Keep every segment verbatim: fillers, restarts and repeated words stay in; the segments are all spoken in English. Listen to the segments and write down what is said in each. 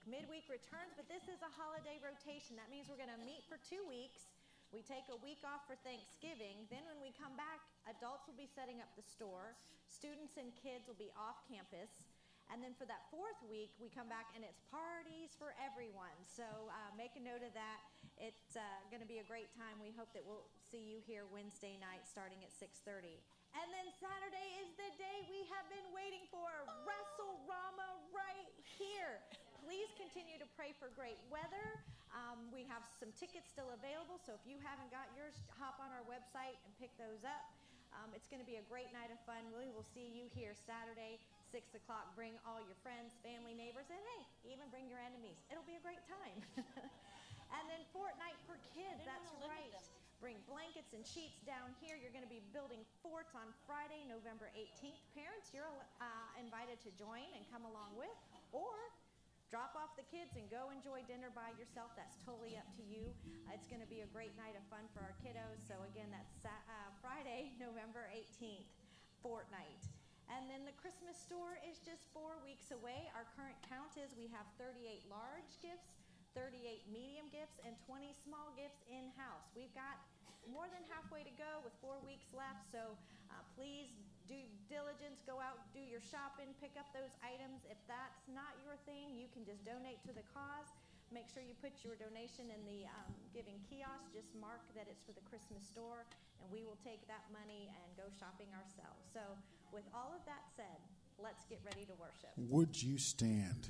Midweek returns, but this is a holiday rotation. That means we're going to meet for two weeks. We take a week off for Thanksgiving. Then when we come back, adults will be setting up the store. Students and kids will be off campus. And then for that fourth week, we come back and it's parties for everyone. So uh, make a note of that. It's uh, going to be a great time. We hope that we'll see you here Wednesday night starting at six thirty. And then Saturday is the day we have been waiting for, Wrestle-Rama right here. Please continue to pray for great weather. Um, we have some tickets still available, so if you haven't got yours, hop on our website and pick those up. Um, it's going to be a great night of fun. We will see you here Saturday, six o'clock. Bring all your friends, family, neighbors, and hey, even bring your enemies. It'll be a great time. And then Fortnite for kids, that's right. Bring blankets and sheets down here. You're going to be building forts on Friday, November eighteenth. Parents, you're uh, invited to join and come along with, or drop off the kids and go enjoy dinner by yourself. That's totally up to you. Uh, it's going to be a great night of fun for our kiddos. So again, that's uh, Friday, November eighteenth, Fortnite. And then the Christmas store is just four weeks away. Our current count is we have thirty-eight large gifts, thirty-eight medium gifts, and twenty small gifts in-house. We've got more than halfway to go with four weeks left. So uh, please do diligence, go out, do your shopping, pick up those items. If that's not your thing, you can just donate to the cause. Make sure you put your donation in the um, giving kiosk. Just mark that it's for the Christmas store, and we will take that money and go shopping ourselves. So with all of that said, let's get ready to worship. Would you stand?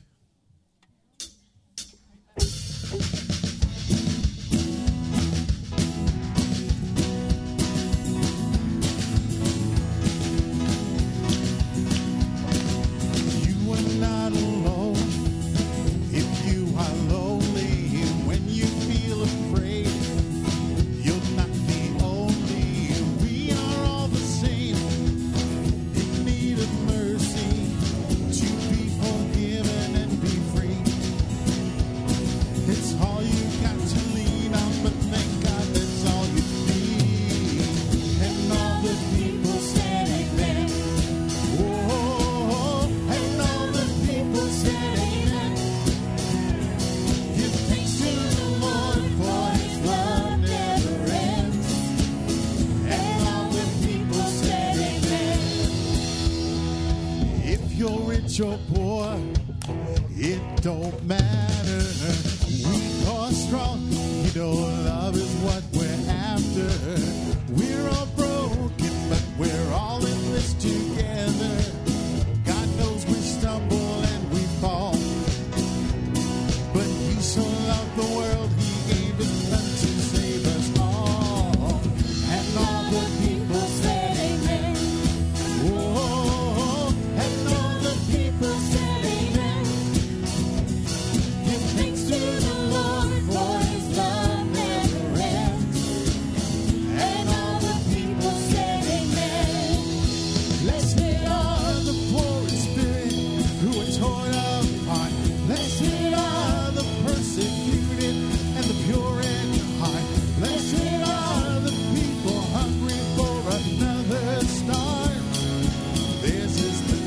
Not alone. If you are lonely, when you feel afraid, you're not the only. We are all the same, in need of mercy, to be forgiven and be free. It's all you got to lean on, but thank God that's all you need. And all the people said amen. Whoa. You're poor, it don't matter. Weak or strong, you know love is what we're after. We're all broken, but we're all in this together. God knows we stumble and we fall, but He so loved the world He gave His Son to save us all. And all the people said amen. Whoa, and all people said amen. Give thanks to the Lord, for His love never ends. And all the people said amen. Blessed are the poor in spirit, who are torn apart. Blessed are the persecuted and the pure in heart. Blessed are the people hungry for another star. This is the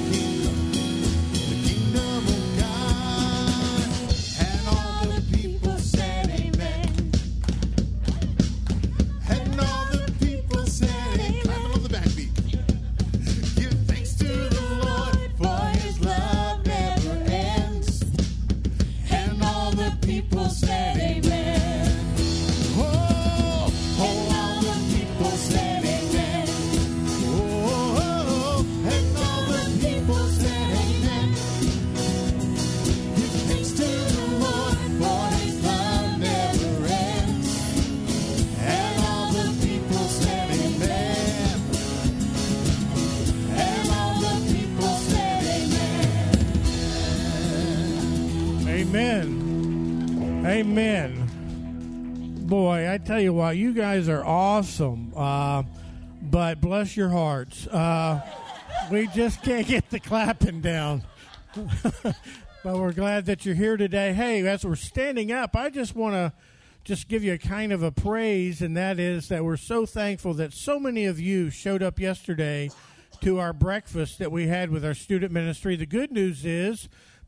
Amen. Boy, I tell you what, you guys are awesome. Uh, but bless your hearts. Uh, we just can't get the clapping down. But we're glad that you're here today. Hey, as we're standing up, I just want to just give you a kind of a praise, and that is that we're so thankful that so many of you showed up yesterday to our breakfast that we had with our student ministry. The good news is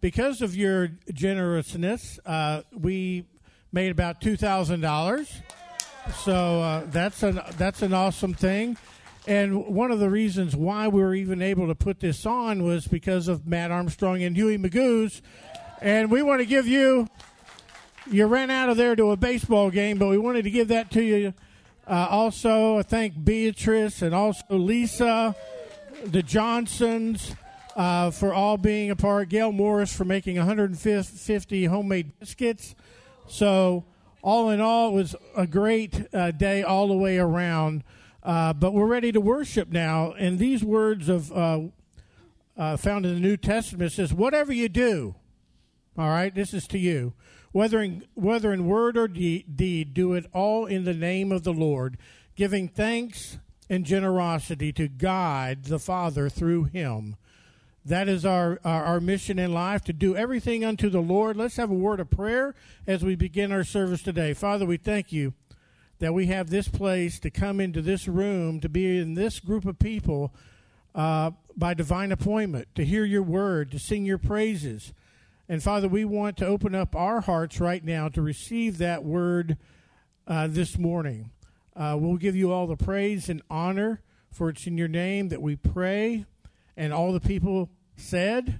because of your generousness, uh, we made about two thousand dollars. So uh, that's an that's an awesome thing. And one of the reasons why we were even able to put this on was because of Matt Armstrong and Huey Magoo's. And we want to give you, you ran out of there to a baseball game, but we wanted to give that to you. Uh, also, I thank Beatrice and also Lisa, the Johnsons, uh, for all being a part. Gail Morris for making one hundred fifty homemade biscuits. So all in all, it was a great uh, day all the way around. Uh, but we're ready to worship now. And these words of uh, uh, found in the New Testament says, whatever you do, all right, this is to you, whether in, whether in word or de- deed, do it all in the name of the Lord, giving thanks and generosity to God the Father through him. That is our, our, our mission in life, to do everything unto the Lord. Let's have a word of prayer as we begin our service today. Father, we thank you that we have this place to come into this room, to be in this group of people uh, by divine appointment, to hear your word, to sing your praises. And, Father, we want to open up our hearts right now to receive that word uh, this morning. Uh, we'll give you all the praise and honor, for it's in your name that we pray. And all the people said...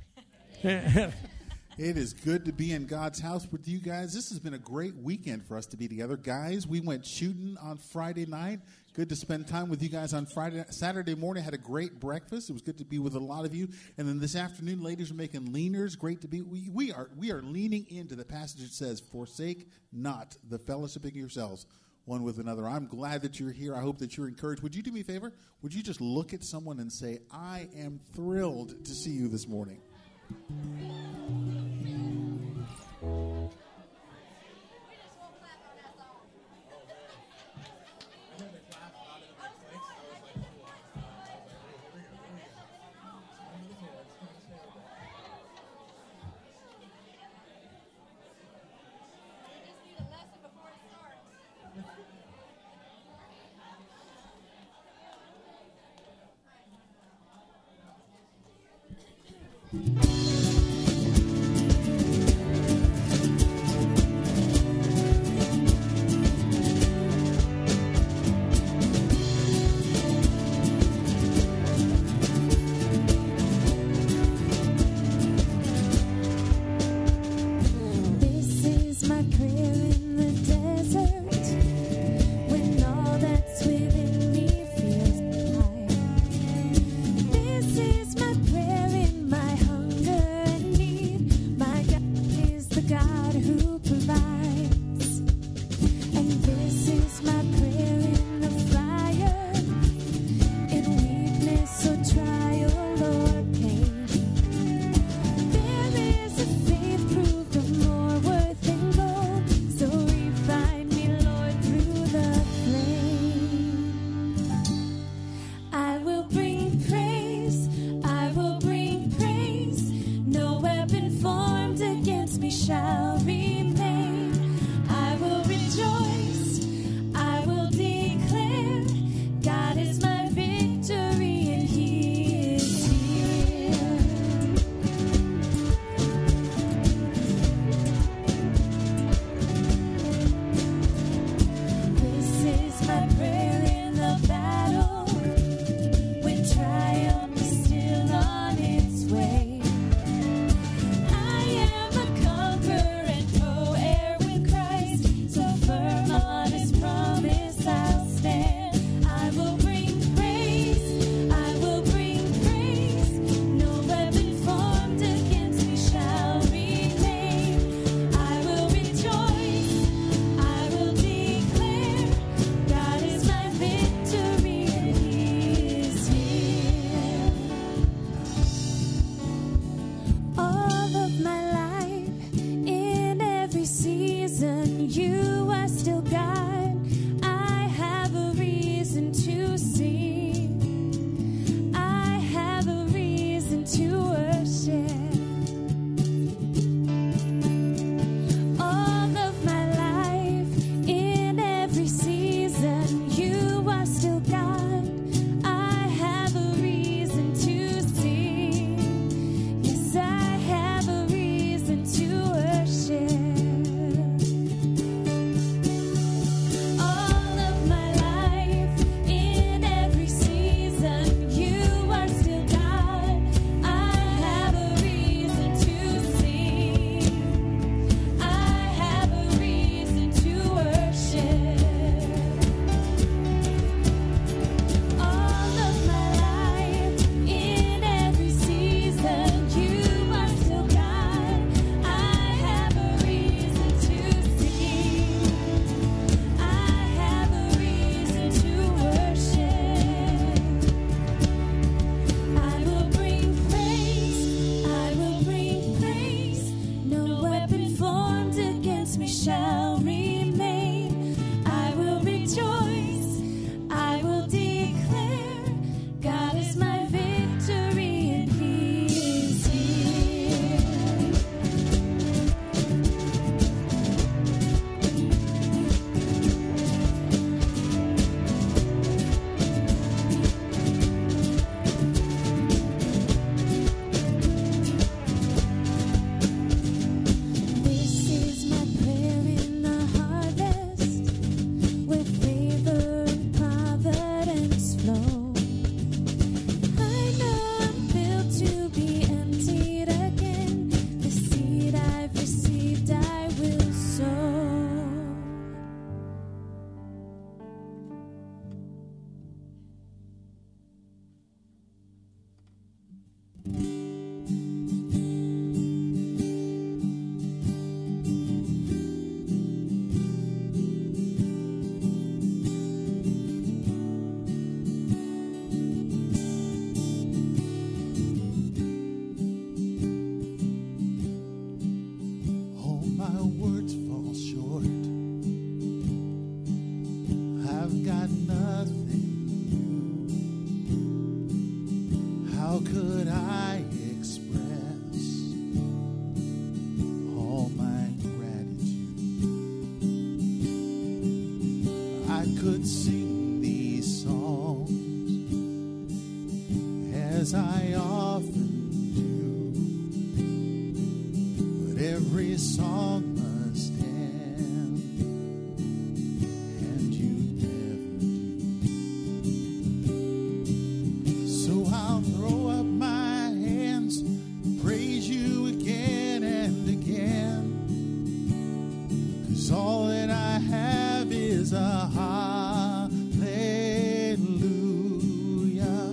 It is good to be in God's house with you guys. This has been a great weekend for us to be together. Guys, we went shooting on Friday night. Good to spend time with you guys on Friday. Saturday morning, had a great breakfast. It was good to be with a lot of you. And then this afternoon, ladies are making leaners. Great to be. We, we are we are leaning into the passage that says, forsake not the fellowshipping yourselves one with another. I'm glad that you're here. I hope that you're encouraged. Would you do me a favor? Would you just look at someone and say, I am thrilled to see you this morning? Still on its way. I am a conqueror. shall remain. I will rejoice, I will declare, God is my victory and He is here. This is my prayer in the harvest, where favor and providence flow. I know I'm built to be emptied again. The seed I've received I will sow. All my words fall short. I've got nothing new. How could I express all my gratitude? I could sing these songs as I often do, but every song must end, and you never do. So I'll throw up my hands, praise you again and again, 'cause all that I have is a hallelujah,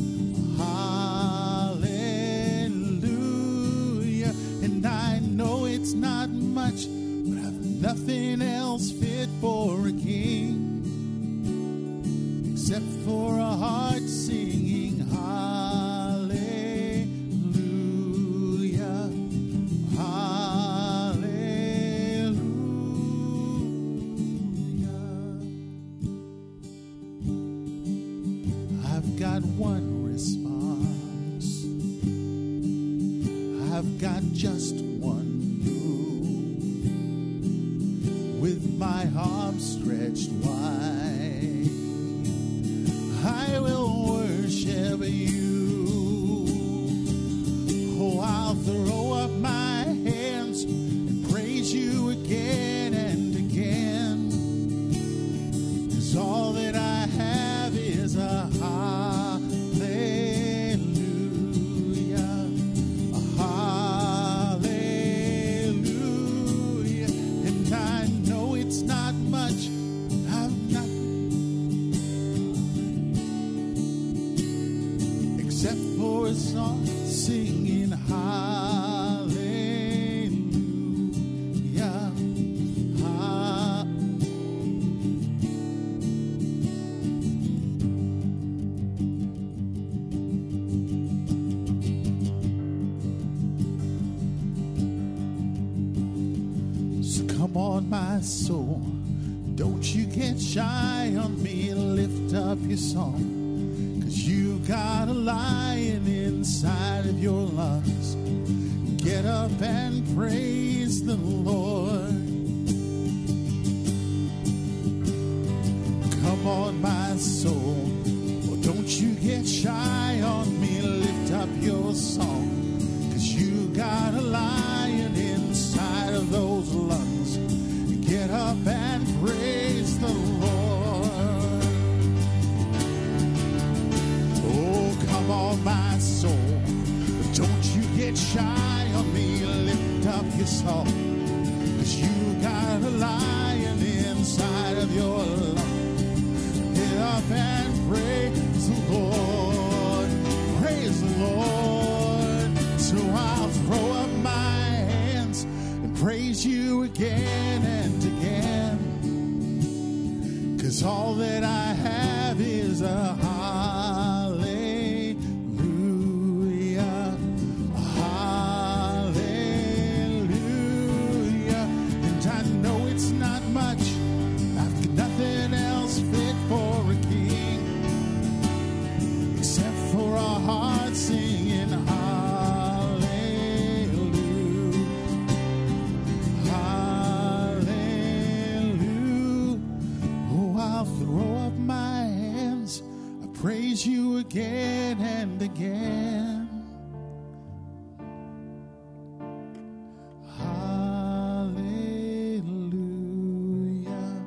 hallelujah. And I know it's not much, but I've nothing else fit for a king except for a heart singing hallelujah, hallelujah. I've got one response. I've got just one move. With my arms stretched wide, I will worship you. Oh, I'll throw up my hands and praise you again and again, 'cause all that I have is a hallelujah, a hallelujah. And I know it's not much, I've not except for a song singing hallelujah, ha- So come on, my soul, don't you get shy on me. Lift up your song, 'cause you got a lion inside of your lungs. Get up and praise the Lord. Come on, my soul, oh, don't you get shy on me. Lift up your song, 'cause you got a lion inside of those lungs. Get up and praise the Lord. Oh, come on, my soul, don't you get shy on me. Lift up your song, 'cause you got a lion inside of your lungs. Get up and praise the Lord. Praise the Lord. So I'll throw up my hands and praise you again and again, 'cause all that I have is a hallelujah, a hallelujah. And I know you again and again. Hallelujah,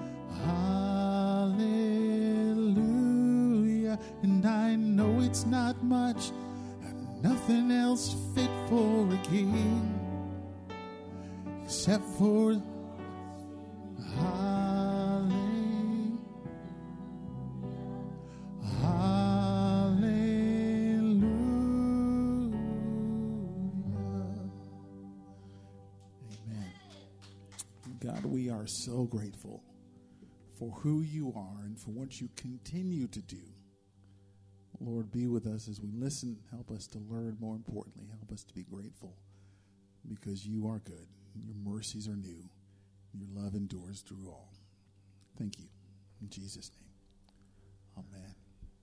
hallelujah. And I know it's not much, and nothing else fit for a king, except for hallelujah, hallelujah. Amen. God, we are so grateful for who you are and for what you continue to do. Lord, be with us as we listen. Help us to learn. More importantly, help us to be grateful because you are good. Your mercies are new. Your love endures through all. Thank you. In Jesus' name. Amen.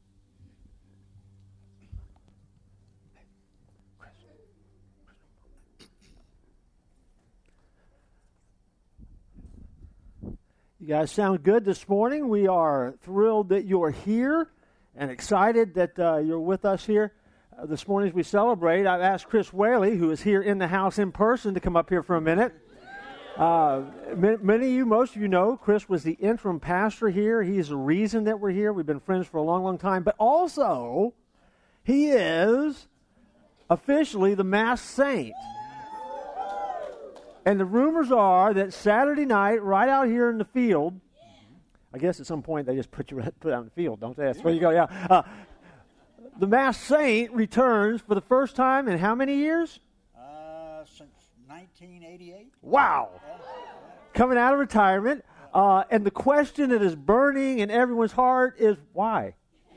You guys sound good this morning. We are thrilled that you're here and excited that uh, you're with us here uh, this morning as we celebrate. I've asked Chris Whaley, who is here in the house in person, to come up here for a minute. Uh, many, many of you, most of you know, Chris was the interim pastor here. He's the reason that we're here. We've been friends for a long, long time. But also, he is officially the masked saint. And the rumors are that Saturday night, right out here in the field, I guess at some point they just put you put out in the field, don't they? That's where you go, yeah. Uh, the masked saint returns for the first time in how many years? Uh, since nineteen eighty-eight. Wow. Yeah. Coming out of retirement. Uh, and the question that is burning in everyone's heart is why?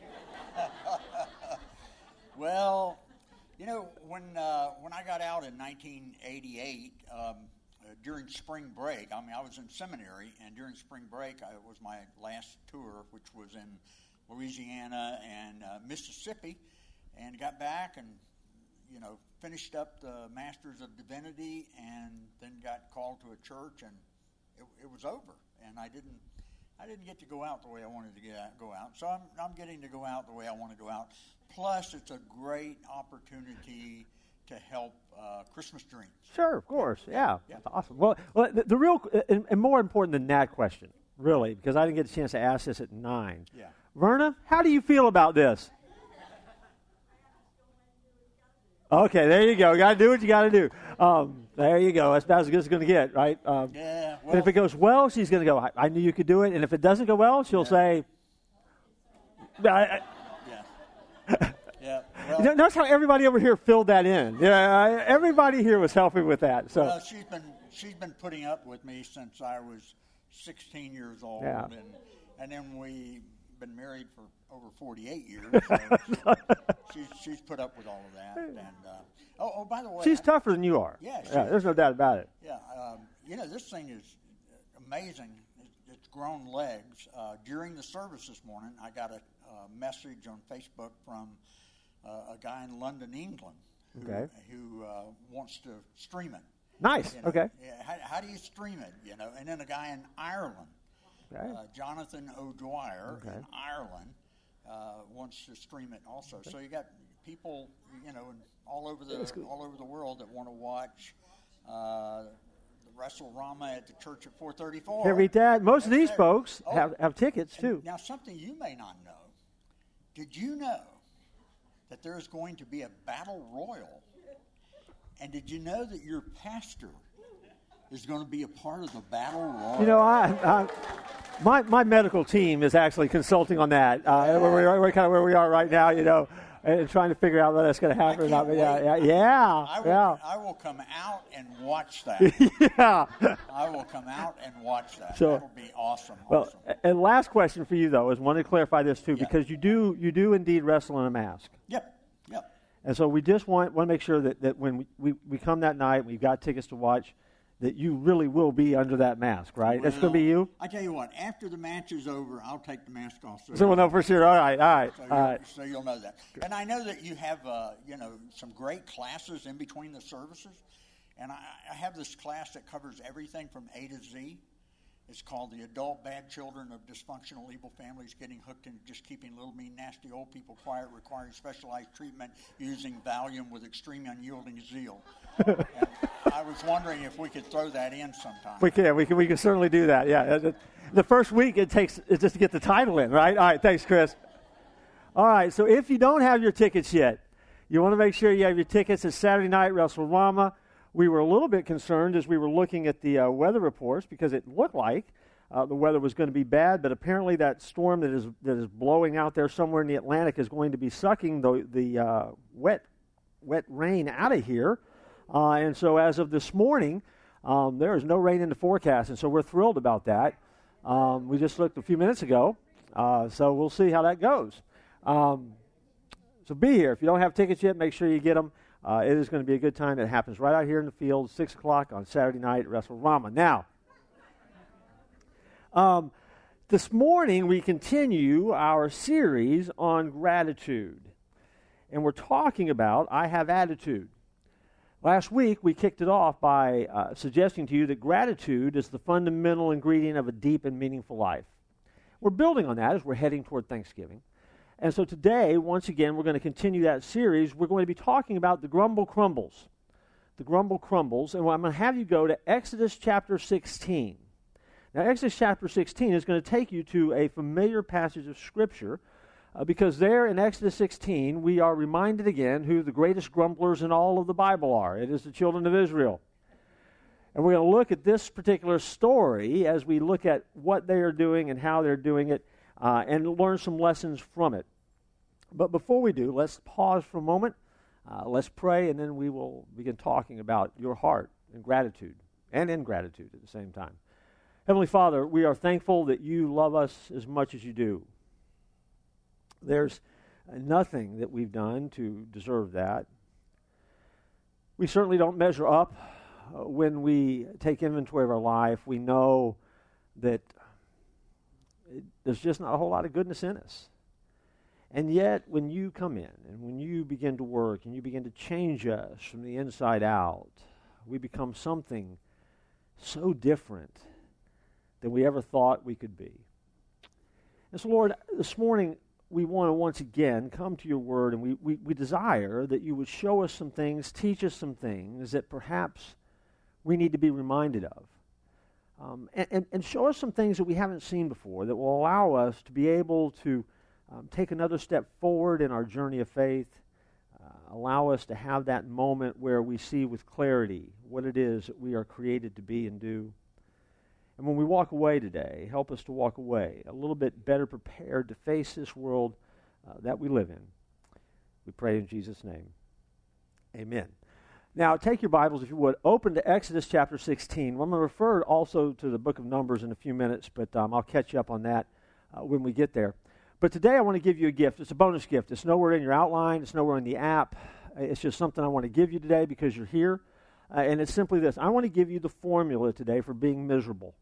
Well, you know, when uh, when I got out in nineteen eighty-eight, um, uh, during spring break, I mean, I was in seminary, and during spring break, I, it was my last tour, which was in Louisiana and uh, Mississippi, and got back and, you know, finished up the Masters of Divinity, and then got called to a church, and it, it was over, and I didn't. I didn't get to go out the way I wanted to get out, go out. So I'm, I'm getting to go out the way I want to go out. Plus, it's a great opportunity to help uh, Christmas Dreams. Sure, of course, yeah. Yeah. That's awesome. Well, well the, the real, and, and more important than that question, really, because I didn't get a chance to ask this at nine. Yeah. Verna, how do you feel about this? Okay, there you go. Got to do what you got to do. Um, there you go. That's about as good as it's going to get, right? Um, Yeah. Well, and if it goes well, she's going to go, I, I knew you could do it. And if it doesn't go well, she'll Yeah. say, I, I, yeah. Yeah. Well, You know, notice how everybody over here filled that in. Yeah, everybody here was helping with that. So, well, she's been she's been putting up with me since I was sixteen years old, Yeah. and and then we've been married for over forty-eight years. So she's she's put up with all of that. And uh, oh, oh, by the way, she's I- tougher than you are. Yeah, she yeah, is. there's no doubt about it. Yeah, um, you know, this thing is amazing. It- It's grown legs. Uh, during the service this morning, I got a, uh message on Facebook from uh, a guy in London, England, who, Okay. who uh, wants to stream it. Nice. You know, Okay. Yeah, how, how do you stream it? You know, and then a guy in Ireland, Okay. uh, Jonathan O'Dwyer Okay. in Ireland, uh, wants to stream it also. So you got people, you know, in, all over the all over the world that want to watch uh, the WrestleRama at the church at four thirty-four. Can't beat that. Most of That's these there. folks Oh, have, have tickets, and too. Now, something you may not know. Did you know that there is going to be a battle royal? And did you know that your pastor is going to be a part of the battle royal? You know, I, I my my medical team is actually consulting on that. Uh, where we are, we're kind of where we are right now, you know, and trying to figure out whether that's going to happen or not. But yeah, yeah, yeah, I will, yeah. I will come out and watch that. yeah. I will come out and watch that. So- That'll be awesome. Well, awesome. and last question for you though is wanted to clarify this too, Yeah. because you do you do indeed wrestle in a mask, Yep, yep. and so we just want want to make sure that, that when we, we, we come that night, we've got tickets to watch, that you really will be under that mask, right? That's going to be you. I tell you what, after the match is over, I'll take the mask off. So we'll know for sure. All right, all right, So, all you'll, right. so you'll know that. And I know that you have, uh, you know, some great classes in between the services. And I, I have this class that covers everything from A to Z. It's called The Adult Bad Children of Dysfunctional Evil Families Getting Hooked into Just Keeping Little Mean Nasty Old People Quiet, Requiring Specialized Treatment Using Valium with Extreme Unyielding Zeal. And I was wondering if we could throw that in sometime. We can. We can. We can certainly do that. Yeah. The first week it takes is just to get the title in, right? All right. Thanks, Chris. All right. So if you don't have your tickets yet, you want to make sure you have your tickets. It's Saturday night, WrestleRama. We were a little bit concerned as we were looking at the uh, weather reports because it looked like uh, the weather was going to be bad, but apparently that storm that is that is blowing out there somewhere in the Atlantic is going to be sucking the the uh, wet wet rain out of here. Uh, and so as of this morning, um, there is no rain in the forecast, and so we're thrilled about that. Um, we just looked a few minutes ago, uh, so we'll see how that goes. Um, so be here. If you don't have tickets yet, make sure you get them. Uh, it is going to be a good time. It happens right out here in the field, six o'clock on Saturday night at WrestleRama. Now, um, this morning we continue our series on gratitude. And we're talking about I Have Attitude. Last week we kicked it off by uh, suggesting to you that gratitude is the fundamental ingredient of a deep and meaningful life. We're building on that as we're heading toward Thanksgiving. And so today, once again, we're going to continue that series. We're going to be talking about the grumble crumbles. The grumble crumbles. And I'm going to have you go to Exodus chapter sixteen. Now, Exodus chapter sixteen is going to take you to a familiar passage of Scripture uh, because there in Exodus sixteen, we are reminded again who the greatest grumblers in all of the Bible are. It is the children of Israel. And we're going to look at this particular story as we look at what they are doing and how they're doing it uh, and learn some lessons from it. But before we do, let's pause for a moment. Uh, let's pray, and then we will begin talking about your heart and gratitude and ingratitude at the same time. Heavenly Father, we are thankful that you love us as much as you do. There's nothing that we've done to deserve that. We certainly don't measure up uh, when we take inventory of our life. We know that it, there's just not a whole lot of goodness in us. And yet, when you come in and when you begin to work and you begin to change us from the inside out, we become something so different than we ever thought we could be. And so, Lord, this morning we want to once again come to your word, and we, we, we desire that you would show us some things, teach us some things that perhaps we need to be reminded of. Um, and, and, and show us some things that we haven't seen before that will allow us to be able to Um, take another step forward in our journey of faith, uh, allow us to have that moment where we see with clarity what it is that we are created to be and do. And when we walk away today, help us to walk away a little bit better prepared to face this world uh, that we live in. We pray in Jesus' name. Amen. Now, take your Bibles, if you would, open to Exodus chapter sixteen. I'm going to refer also to the book of Numbers in a few minutes, but um, I'll catch you up on that uh, when we get there. But today I want to give you a gift. It's a bonus gift. It's nowhere in your outline. It's nowhere in the app. It's just something I want to give you today because you're here. Uh, and it's simply this. I want to give you the formula today for being miserable.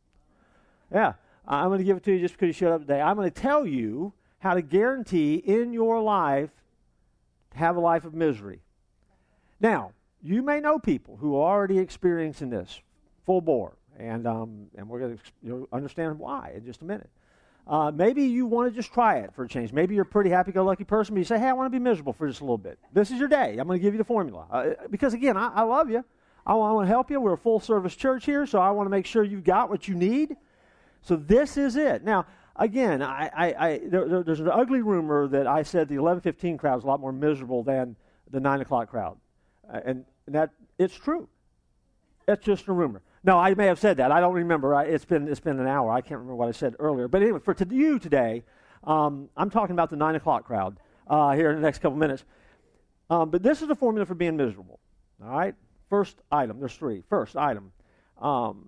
Yeah. I'm going to give it to you just because you showed up today. I'm going to tell you how to guarantee in your life to have a life of misery. Now, you may know people who are already experiencing this full bore. And, um, and we're going to you'll understand why in just a minute. Uh, maybe you want to just try it for a change. Maybe you're a pretty happy-go-lucky person, but you say, hey, I want to be miserable for just a little bit. This is your day. I'm going to give you the formula. Uh, because, again, I, I love you. I, I want to help you. We're a full-service church here, so I want to make sure you've got what you need. So this is it. Now, again, I, I, I there, there, there's an ugly rumor that I said the eleven fifteen crowd is a lot more miserable than the nine o'clock crowd. Uh, and, and that it's true. It's just a rumor. No, I may have said that. I don't remember. I, it's been it's been an hour. I can't remember what I said earlier. But anyway, for to you today, um, I'm talking about the nine o'clock crowd uh, here in the next couple minutes. Um, but this is the formula for being miserable. All right? First item. There's three. First item. Um,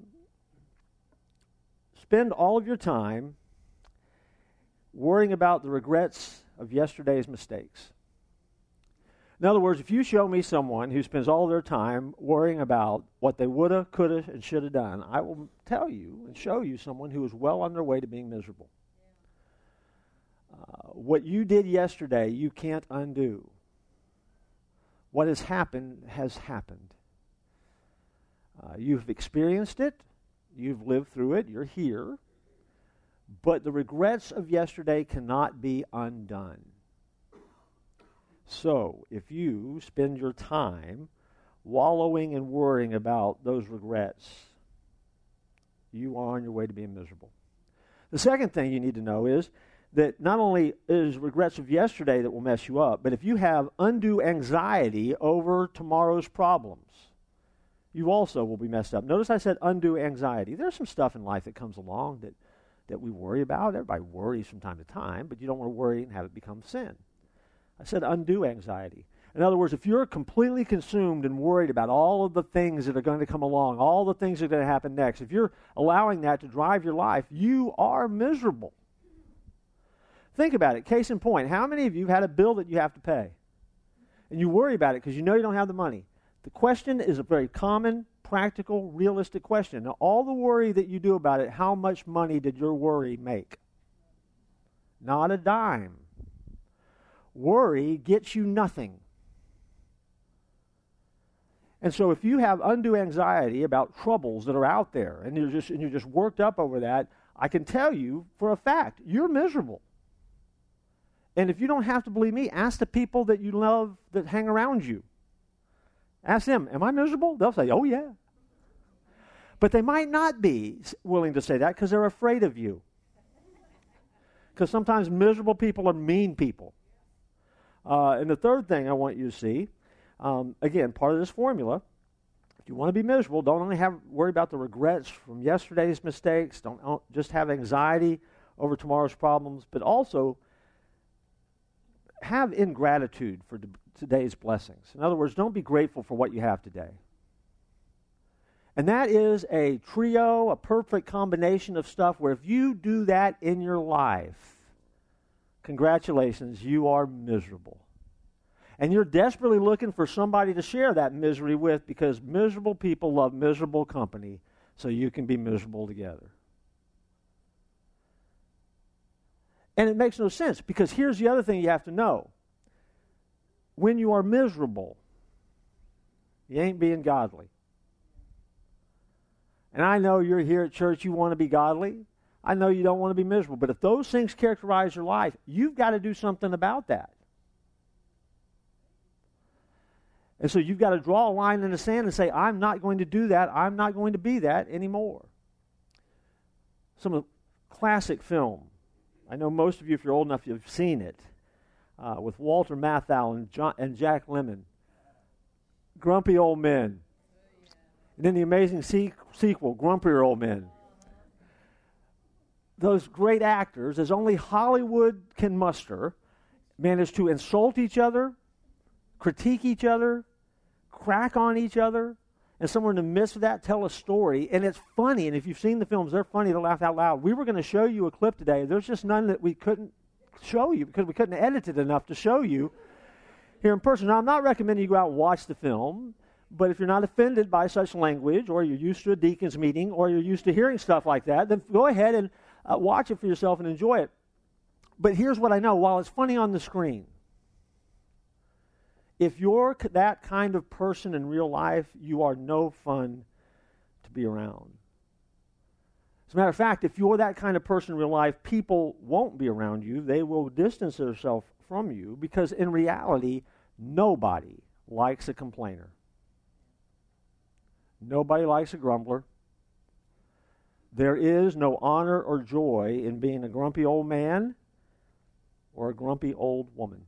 spend all of your time worrying about the regrets of yesterday's mistakes. In other words, if you show me someone who spends all of their time worrying about what they woulda, coulda, and shoulda done, I will tell you and show you someone who is well on their way to being miserable. Uh, what you did yesterday, you can't undo. What has happened has happened. Uh, you've experienced it. You've lived through it. You're here. But the regrets of yesterday cannot be undone. So, if you spend your time wallowing and worrying about those regrets, you are on your way to being miserable. The second thing you need to know is that not only is regrets of yesterday that will mess you up, but if you have undue anxiety over tomorrow's problems, you also will be messed up. Notice I said undue anxiety. There's some stuff in life that comes along that, that we worry about. Everybody worries from time to time, but you don't want to worry and have it become sin. I said undue anxiety. In other words, if you're completely consumed and worried about all of the things that are going to come along, all the things that are going to happen next, if you're allowing that to drive your life, you are miserable. Think about it. Case in point, how many of you had a bill that you have to pay? And you worry about it because you know you don't have the money. The question is a very common, practical, realistic question. Now, all the worry that you do about it, how much money did your worry make? Not a dime. Worry gets you nothing. And so if you have undue anxiety about troubles that are out there and you're just and you're just worked up over that, I can tell you for a fact, you're miserable. And if you don't have to believe me, ask the people that you love that hang around you. Ask them, am I miserable? They'll say, oh yeah. But they might not be willing to say that because they're afraid of you. Because sometimes miserable people are mean people. Uh, and the third thing I want you to see, um, again, part of this formula, if you want to be miserable, don't only have worry about the regrets from yesterday's mistakes, don't, don't just have anxiety over tomorrow's problems, but also have ingratitude for d- today's blessings. In other words, don't be grateful for what you have today. And that is a trio, a perfect combination of stuff where if you do that in your life, congratulations, you are miserable. And you're desperately looking for somebody to share that misery with because miserable people love miserable company, so you can be miserable together. And it makes no sense because here's the other thing you have to know. When you are miserable, you ain't being godly. And I know you're here at church, you want to be godly. I know you don't want to be miserable. But if those things characterize your life, you've got to do something about that. And so you've got to draw a line in the sand and say, I'm not going to do that. I'm not going to be that anymore. Some classic film. I know most of you, if you're old enough, you've seen it. Uh, with Walter Matthau and, John, and Jack Lemmon. Grumpy Old Men. And then the amazing se- sequel, Grumpier Old Men. Those great actors, as only Hollywood can muster, managed to insult each other, critique each other, crack on each other, and somewhere in the midst of that, tell a story. And it's funny, and if you've seen the films, they're funny to laugh out loud. We were going to show you a clip today. There's just none that we couldn't show you because we couldn't edit it enough to show you here in person. Now, I'm not recommending you go out and watch the film, but if you're not offended by such language, or you're used to a deacon's meeting, or you're used to hearing stuff like that, then go ahead and uh, watch it for yourself and enjoy it. But here's what I know. While it's funny on the screen, if you're that kind of person in real life, you are no fun to be around. As a matter of fact, if you're that kind of person in real life, people won't be around you. They will distance themselves from you because in reality, nobody likes a complainer. Nobody likes a grumbler. There is no honor or joy in being a grumpy old man or a grumpy old woman.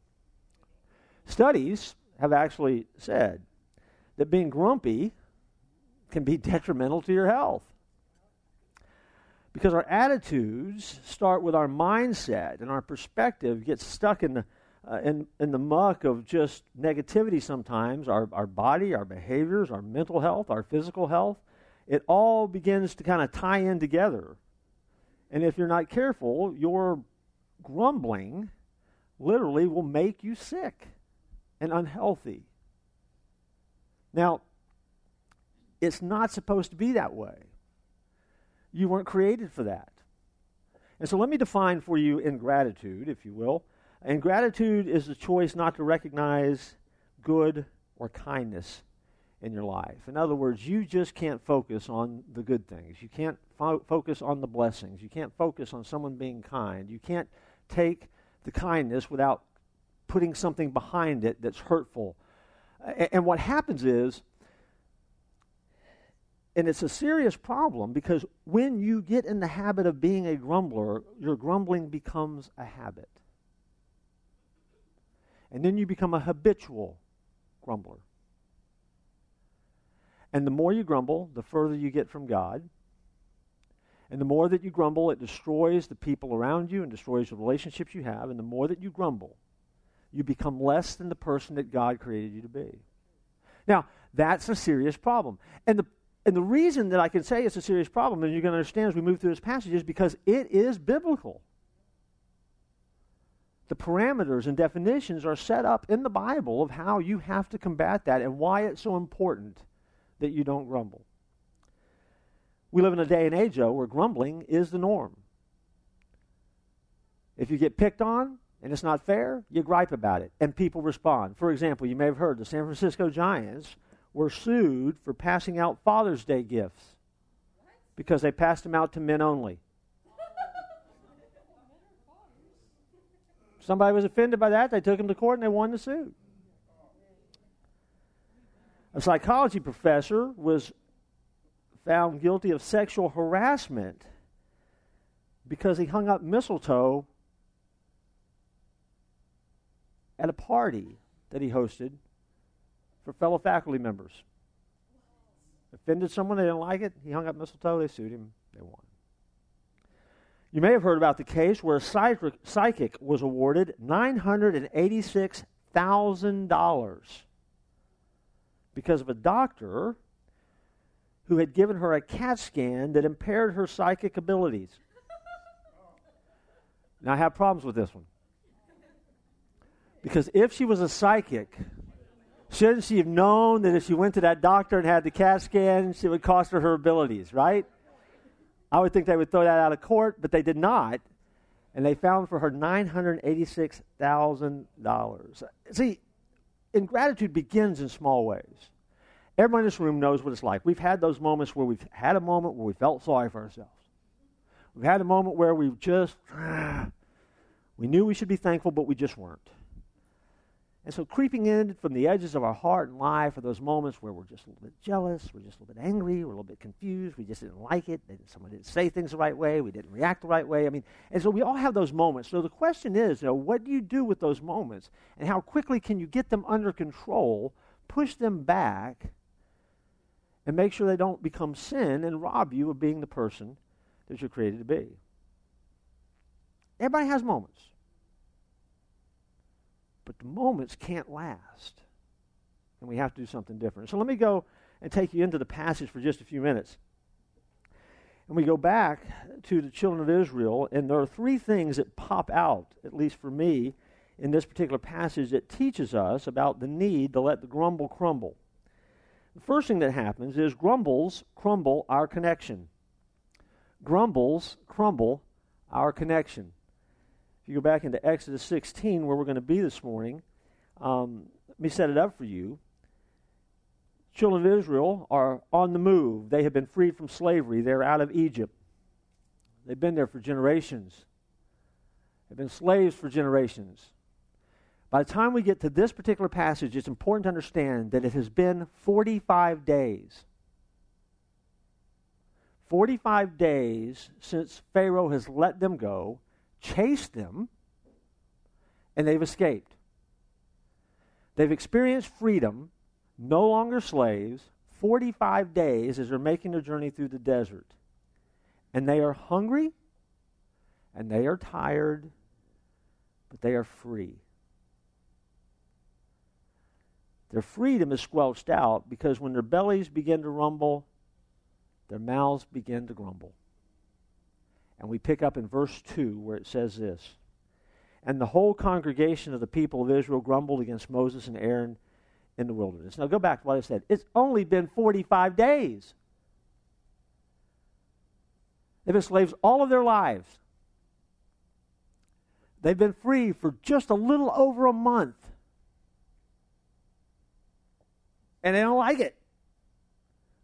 Studies have actually said that being grumpy can be detrimental to your health. Because our attitudes start with our mindset, and our perspective gets stuck in the uh, in, in the muck of just negativity sometimes. Our, our body, our behaviors, our mental health, our physical health, it all begins to kind of tie in together. And if you're not careful, your grumbling literally will make you sick and unhealthy. Now, it's not supposed to be that way. You weren't created for that. And so let me define for you ingratitude, if you will. Ingratitude is the choice not to recognize good or kindness in your life. In other words, you just can't focus on the good things. You can't fo- focus on the blessings. You can't focus on someone being kind. You can't take the kindness without putting something behind it that's hurtful. A- and what happens is, and it's a serious problem, because when you get in the habit of being a grumbler, your grumbling becomes a habit. And then you become a habitual grumbler. And the more you grumble, the further you get from God. And the more that you grumble, it destroys the people around you and destroys the relationships you have. And the more that you grumble, you become less than the person that God created you to be. Now, that's a serious problem. And the and the reason that I can say it's a serious problem, and you're going to understand as we move through this passage, is because it is biblical. The parameters and definitions are set up in the Bible of how you have to combat that and why it's so important that you don't grumble. We live in a day and age, though, where grumbling is the norm. If you get picked on and it's not fair, you gripe about it, and people respond. For example, you may have heard the San Francisco Giants were sued for passing out Father's Day gifts because they passed them out to men only. Somebody was offended by that. They took him to court and they won the suit. A psychology professor was found guilty of sexual harassment because he hung up mistletoe at a party that he hosted for fellow faculty members. Offended someone, they didn't like it, he hung up mistletoe, they sued him, they won. You may have heard about the case where a psychic, psychic was awarded nine hundred eighty-six thousand dollars because of a doctor who had given her a CAT scan that impaired her psychic abilities. Now, I have problems with this one. Because if she was a psychic, shouldn't she have known that if she went to that doctor and had the CAT scan, it would cost her her abilities, right? I would think they would throw that out of court, but they did not. And they found for her nine hundred eighty-six thousand dollars. See, ingratitude begins in small ways. Everybody in this room knows what it's like. We've had those moments where we've had a moment where we felt sorry for ourselves. We've had a moment where we just, ah, we knew we should be thankful, but we just weren't. And so creeping in from the edges of our heart and life are those moments where we're just a little bit jealous, we're just a little bit angry, we're a little bit confused, we just didn't like it, someone didn't say things the right way, we didn't react the right way. I mean, and so we all have those moments. So the question is, you know, what do you do with those moments? And how quickly can you get them under control, push them back, and make sure they don't become sin and rob you of being the person that you're created to be? Everybody has moments. But the moments can't last. And we have to do something different. So let me go and take you into the passage for just a few minutes. And we go back to the children of Israel, and there are three things that pop out, at least for me, in this particular passage that teaches us about the need to let the grumble crumble. The first thing that happens is grumbles crumble our connection. Grumbles crumble our connection. If you go back into Exodus sixteen, where we're going to be this morning, um, let me set it up for you. Children of Israel are on the move. They have been freed from slavery. They're out of Egypt. They've been there for generations. They've been slaves for generations. By the time we get to this particular passage, it's important to understand that it has been forty-five days. forty-five days since Pharaoh has let them go, chased them, and they've escaped. They've experienced freedom, no longer slaves, forty-five days as they're making their journey through the desert. And they are hungry, and they are tired, but they are free. Their freedom is squelched out because when their bellies begin to rumble, their mouths begin to grumble. And we pick up in verse two where it says this: "And the whole congregation of the people of Israel grumbled against Moses and Aaron in the wilderness." Now go back to what I said. It's only been forty-five days. They've been slaves all of their lives. They've been free for just a little over a month. And they don't like it.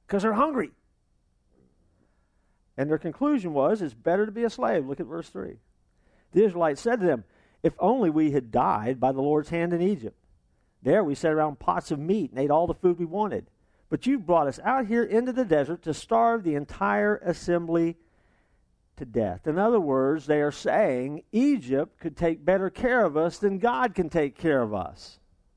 because they're hungry. And their conclusion was, it's better to be a slave. Look at verse three. The Israelites said to them, if only we had died by the Lord's hand in Egypt. There we sat around pots of meat and ate all the food we wanted. But you've brought us out here into the desert to starve the entire assembly to death. In other words, they are saying Egypt could take better care of us than God can take care of us.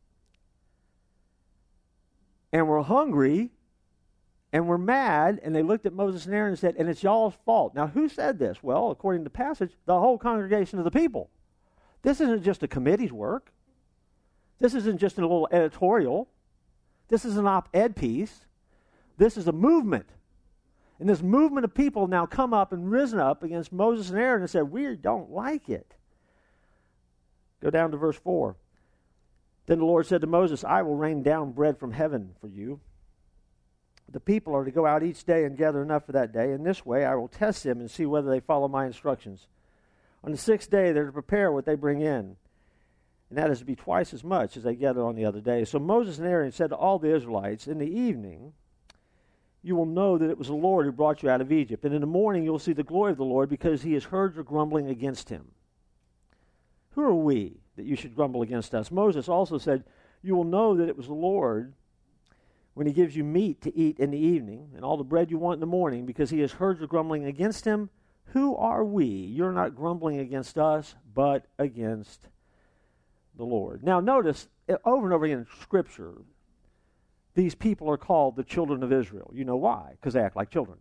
And we're hungry, and we're mad, and they looked at Moses and Aaron and said, and it's y'all's fault. Now, who said this? Well, according to the passage, the whole congregation of the people. This isn't just a committee's work. This isn't just a little editorial. This is an op-ed piece. This is a movement. And this movement of people now come up and risen up against Moses and Aaron and said, we don't like it. Go down to verse four. Then the Lord said to Moses, I will rain down bread from heaven for you. The people are to go out each day and gather enough for that day. In this way I will test them and see whether they follow my instructions. On the sixth day they're to prepare what they bring in. And that is to be twice as much as they gathered on the other day. So Moses and Aaron said to all the Israelites, in the evening you will know that it was the Lord who brought you out of Egypt. And in the morning you will see the glory of the Lord, because he has heard your grumbling against him. Who are we that you should grumble against us? Moses also said, you will know that it was the Lord when he gives you meat to eat in the evening and all the bread you want in the morning, because he has heard your grumbling against him. Who are we? You're not grumbling against us, but against the Lord. Now notice, over and over again in Scripture, these people are called the children of Israel. You know why? Because they act like children.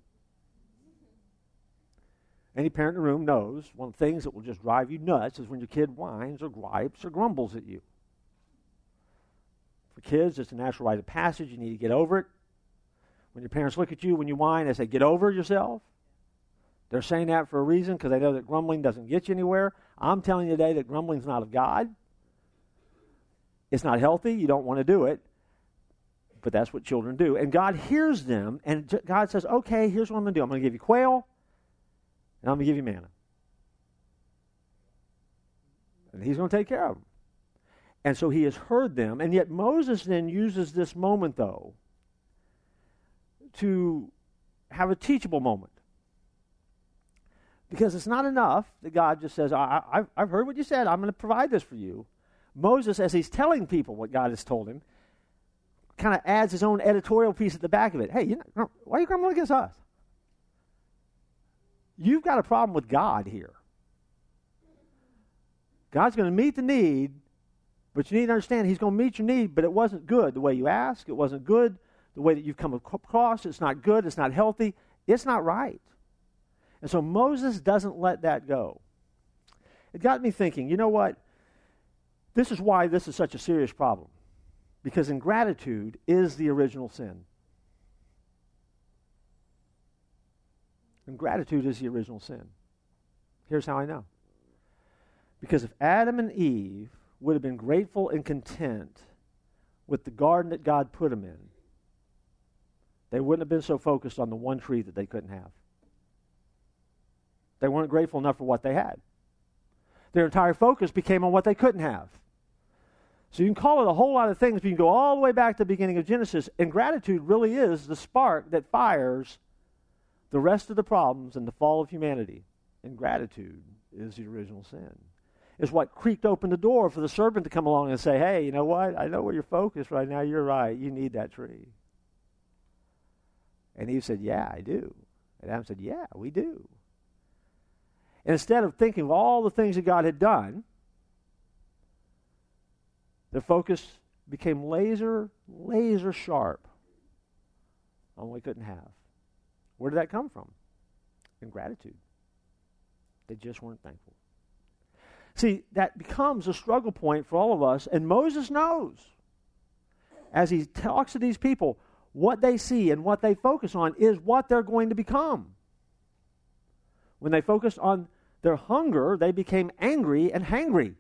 Any parent in the room knows one of the things that will just drive you nuts is when your kid whines or gripes or grumbles at you. For kids, it's a natural rite of passage. You need to get over it. When your parents look at you when you whine, they say, get over yourself. They're saying that for a reason, because they know that grumbling doesn't get you anywhere. I'm telling you today that grumbling is not of God. It's not healthy. You don't want to do it. But that's what children do. And God hears them, and God says, okay, here's what I'm going to do. I'm going to give you quail, and I'm going to give you manna. And he's going to take care of them. And so he has heard them. And yet Moses then uses this moment, though, to have a teachable moment. Because it's not enough that God just says, I, I, I've heard what you said. I'm going to provide this for you. Moses, as he's telling people what God has told him, kind of adds his own editorial piece at the back of it. Hey, you know, why are you grumbling against us? You've got a problem with God here. God's going to meet the need, but you need to understand he's going to meet your need, but it wasn't good the way you ask. It wasn't good the way that you've come across. It's not good. It's not healthy. It's not right. And so Moses doesn't let that go. It got me thinking, you know what? This is why this is such a serious problem. Because ingratitude is the original sin. Ingratitude is the original sin. Here's how I know. Because if Adam and Eve would have been grateful and content with the garden that God put them in, they wouldn't have been so focused on the one tree that they couldn't have. They weren't grateful enough for what they had. Their entire focus became on what they couldn't have. So you can call it a whole lot of things, but you can go all the way back to the beginning of Genesis. Ingratitude really is the spark that fires the rest of the problems and the fall of humanity. Ingratitude is the original sin. It's what creaked open the door for the serpent to come along and say, hey, you know what? I know where you're focused right now. You're right. You need that tree. And Eve said, yeah, I do. And Adam said, yeah, we do. And instead of thinking of all the things that God had done, their focus became laser, laser sharp on what we couldn't have. Where did that come from? Ingratitude. They just weren't thankful. See, that becomes a struggle point for all of us, and Moses knows, as he talks to these people, what they see and what they focus on is what they're going to become. When they focused on their hunger, they became angry and hangry.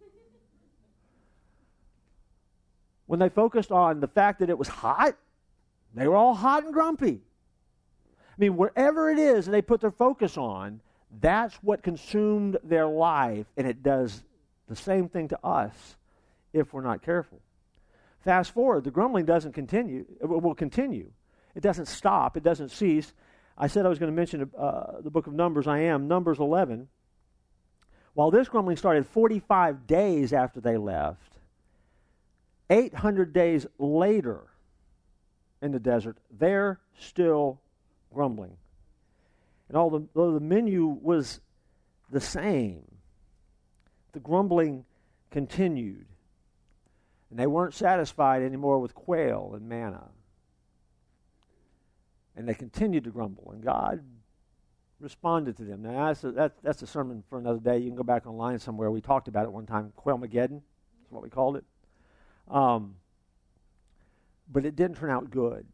When they focused on the fact that it was hot, they were all hot and grumpy. I mean, wherever it is that they put their focus on, that's what consumed their life, and it does the same thing to us if we're not careful. Fast forward, the grumbling doesn't continue, it will continue. It doesn't stop. It doesn't cease. I said I was going to mention uh, the book of Numbers. I am. Numbers eleven. While this grumbling started forty-five days after they left, eight hundred days later in the desert, they're still grumbling. And although the menu was the same, the grumbling continued. And they weren't satisfied anymore with quail and manna. And they continued to grumble. And God responded to them. Now, that's a, that, that's a sermon for another day. You can go back online somewhere. We talked about it one time. Quailmageddon is what we called it. Um, but it didn't turn out good.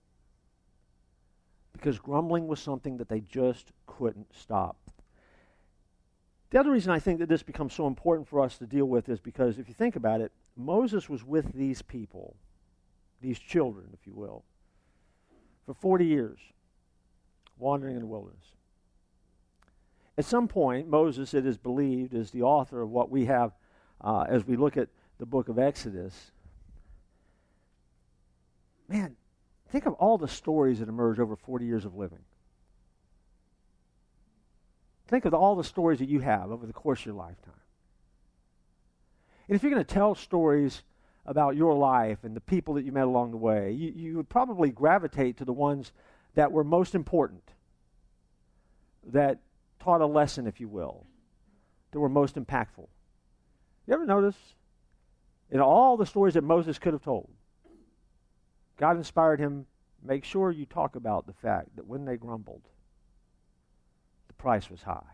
Because grumbling was something that they just couldn't stop. The other reason I think that this becomes so important for us to deal with is because if you think about it, Moses was with these people, these children, if you will, for forty years, wandering in the wilderness. At some point, Moses, it is believed, is the author of what we have uh, as we look at the book of Exodus. Man, think of all the stories that emerge over forty years of living. Think of all the stories that you have over the course of your lifetime. And if you're going to tell stories about your life and the people that you met along the way, you, you would probably gravitate to the ones that were most important, that taught a lesson, if you will, that were most impactful. You ever notice in all the stories that Moses could have told, God inspired him, make sure you talk about the fact that when they grumbled, the price was high.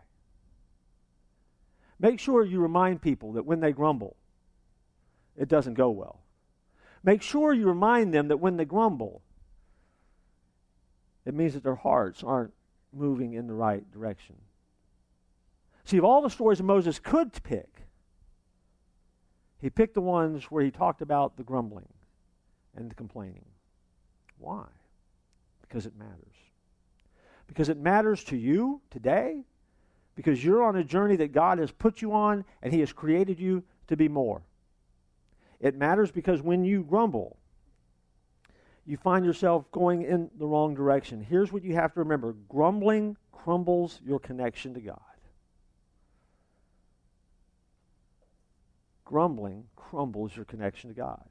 Make sure you remind people that when they grumble, it doesn't go well. Make sure you remind them that when they grumble, it means that their hearts aren't moving in the right direction. See, of all the stories that Moses could pick, he picked the ones where he talked about the grumbling and the complaining. Why? Because it matters. Because it matters to you today, because you're on a journey that God has put you on and he has created you to be more. It matters because when you grumble, you find yourself going in the wrong direction. Here's what you have to remember. Grumbling crumbles your connection to God. Grumbling crumbles your connection to God.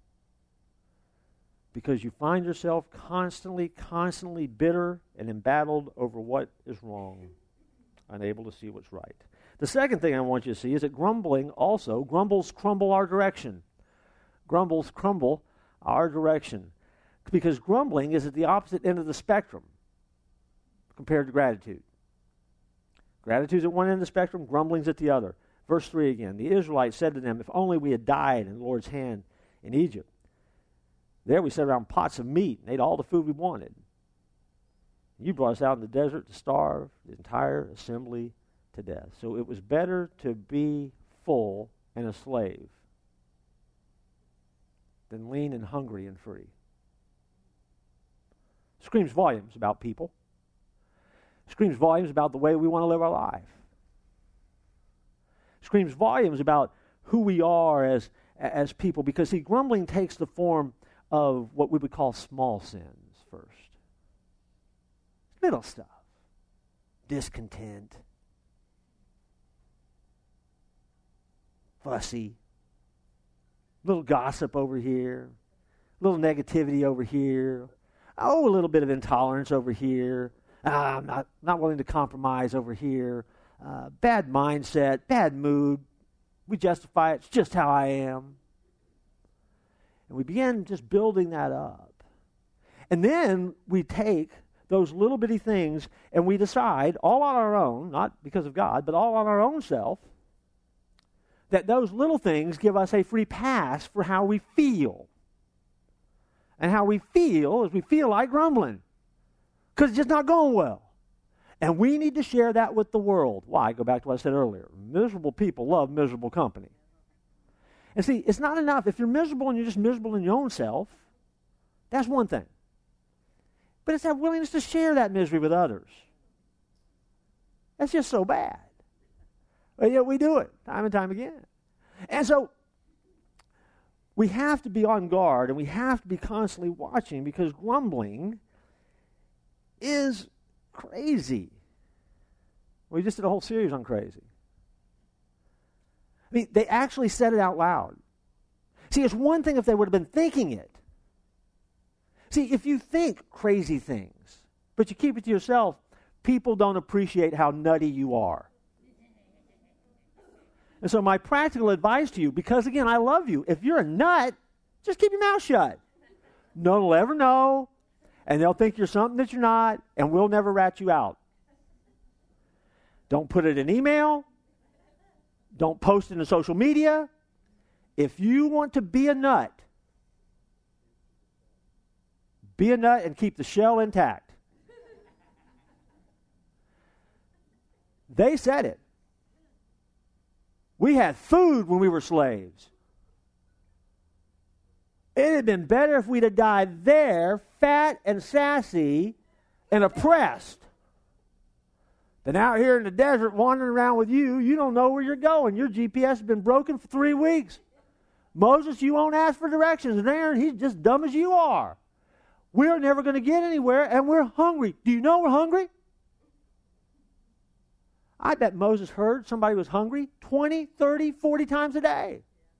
Because you find yourself constantly, constantly bitter and embattled over what is wrong, unable to see what's right. The second thing I want you to see is that grumbling also, grumbles crumble our direction. Grumbles crumble our direction. Because grumbling is at the opposite end of the spectrum compared to gratitude. Gratitude's at one end of the spectrum, grumbling's at the other. Verse three again, the Israelites said to them, if only we had died in the Lord's hand in Egypt. There we sat around pots of meat and ate all the food we wanted. You brought us out in the desert to starve the entire assembly to death. So it was better to be full and a slave than lean and hungry and free. Screams volumes about people. Screams volumes about the way we want to live our life. Screams volumes about who we are as, as people. Because, see, grumbling takes the form of what we would call small sins first. Little stuff. Discontent. Fussy. Little gossip over here. Little negativity over here. Oh, a little bit of intolerance over here. Uh, I'm not, not willing to compromise over here. Uh, bad mindset, bad mood. We justify it. It's just how I am. And we begin just building that up. And then we take those little bitty things and we decide, all on our own, not because of God, but all on our own self, that those little things give us a free pass for how we feel. And how we feel is we feel like grumbling. Because it's just not going well. And we need to share that with the world. Why? Go back to what I said earlier. Miserable people love miserable company. And see, it's not enough. If you're miserable and you're just miserable in your own self, that's one thing. But it's that willingness to share that misery with others. That's just so bad. But yet we do it time and time again. And so we have to be on guard and we have to be constantly watching because grumbling is crazy. We just did a whole series on crazy. I mean, they actually said it out loud. See, it's one thing if they would have been thinking it. See, if you think crazy things, but you keep it to yourself, people don't appreciate how nutty you are. And so my practical advice to you, because again, I love you, if you're a nut, just keep your mouth shut. No one will ever know, and they'll think you're something that you're not, and we'll never rat you out. Don't put it in email. Don't post it in social media. If you want to be a nut, be a nut and keep the shell intact. They said it. We had food when we were slaves. It had been better if we'd have died there, fat and sassy and oppressed, than out here in the desert wandering around with you. You don't know where you're going. Your G P S has been broken for three weeks. Moses, you won't ask for directions. And Aaron, he's just dumb as you are. We're never going to get anywhere, and we're hungry. Do you know we're hungry? I bet Moses heard somebody was hungry twenty, thirty, forty times a day.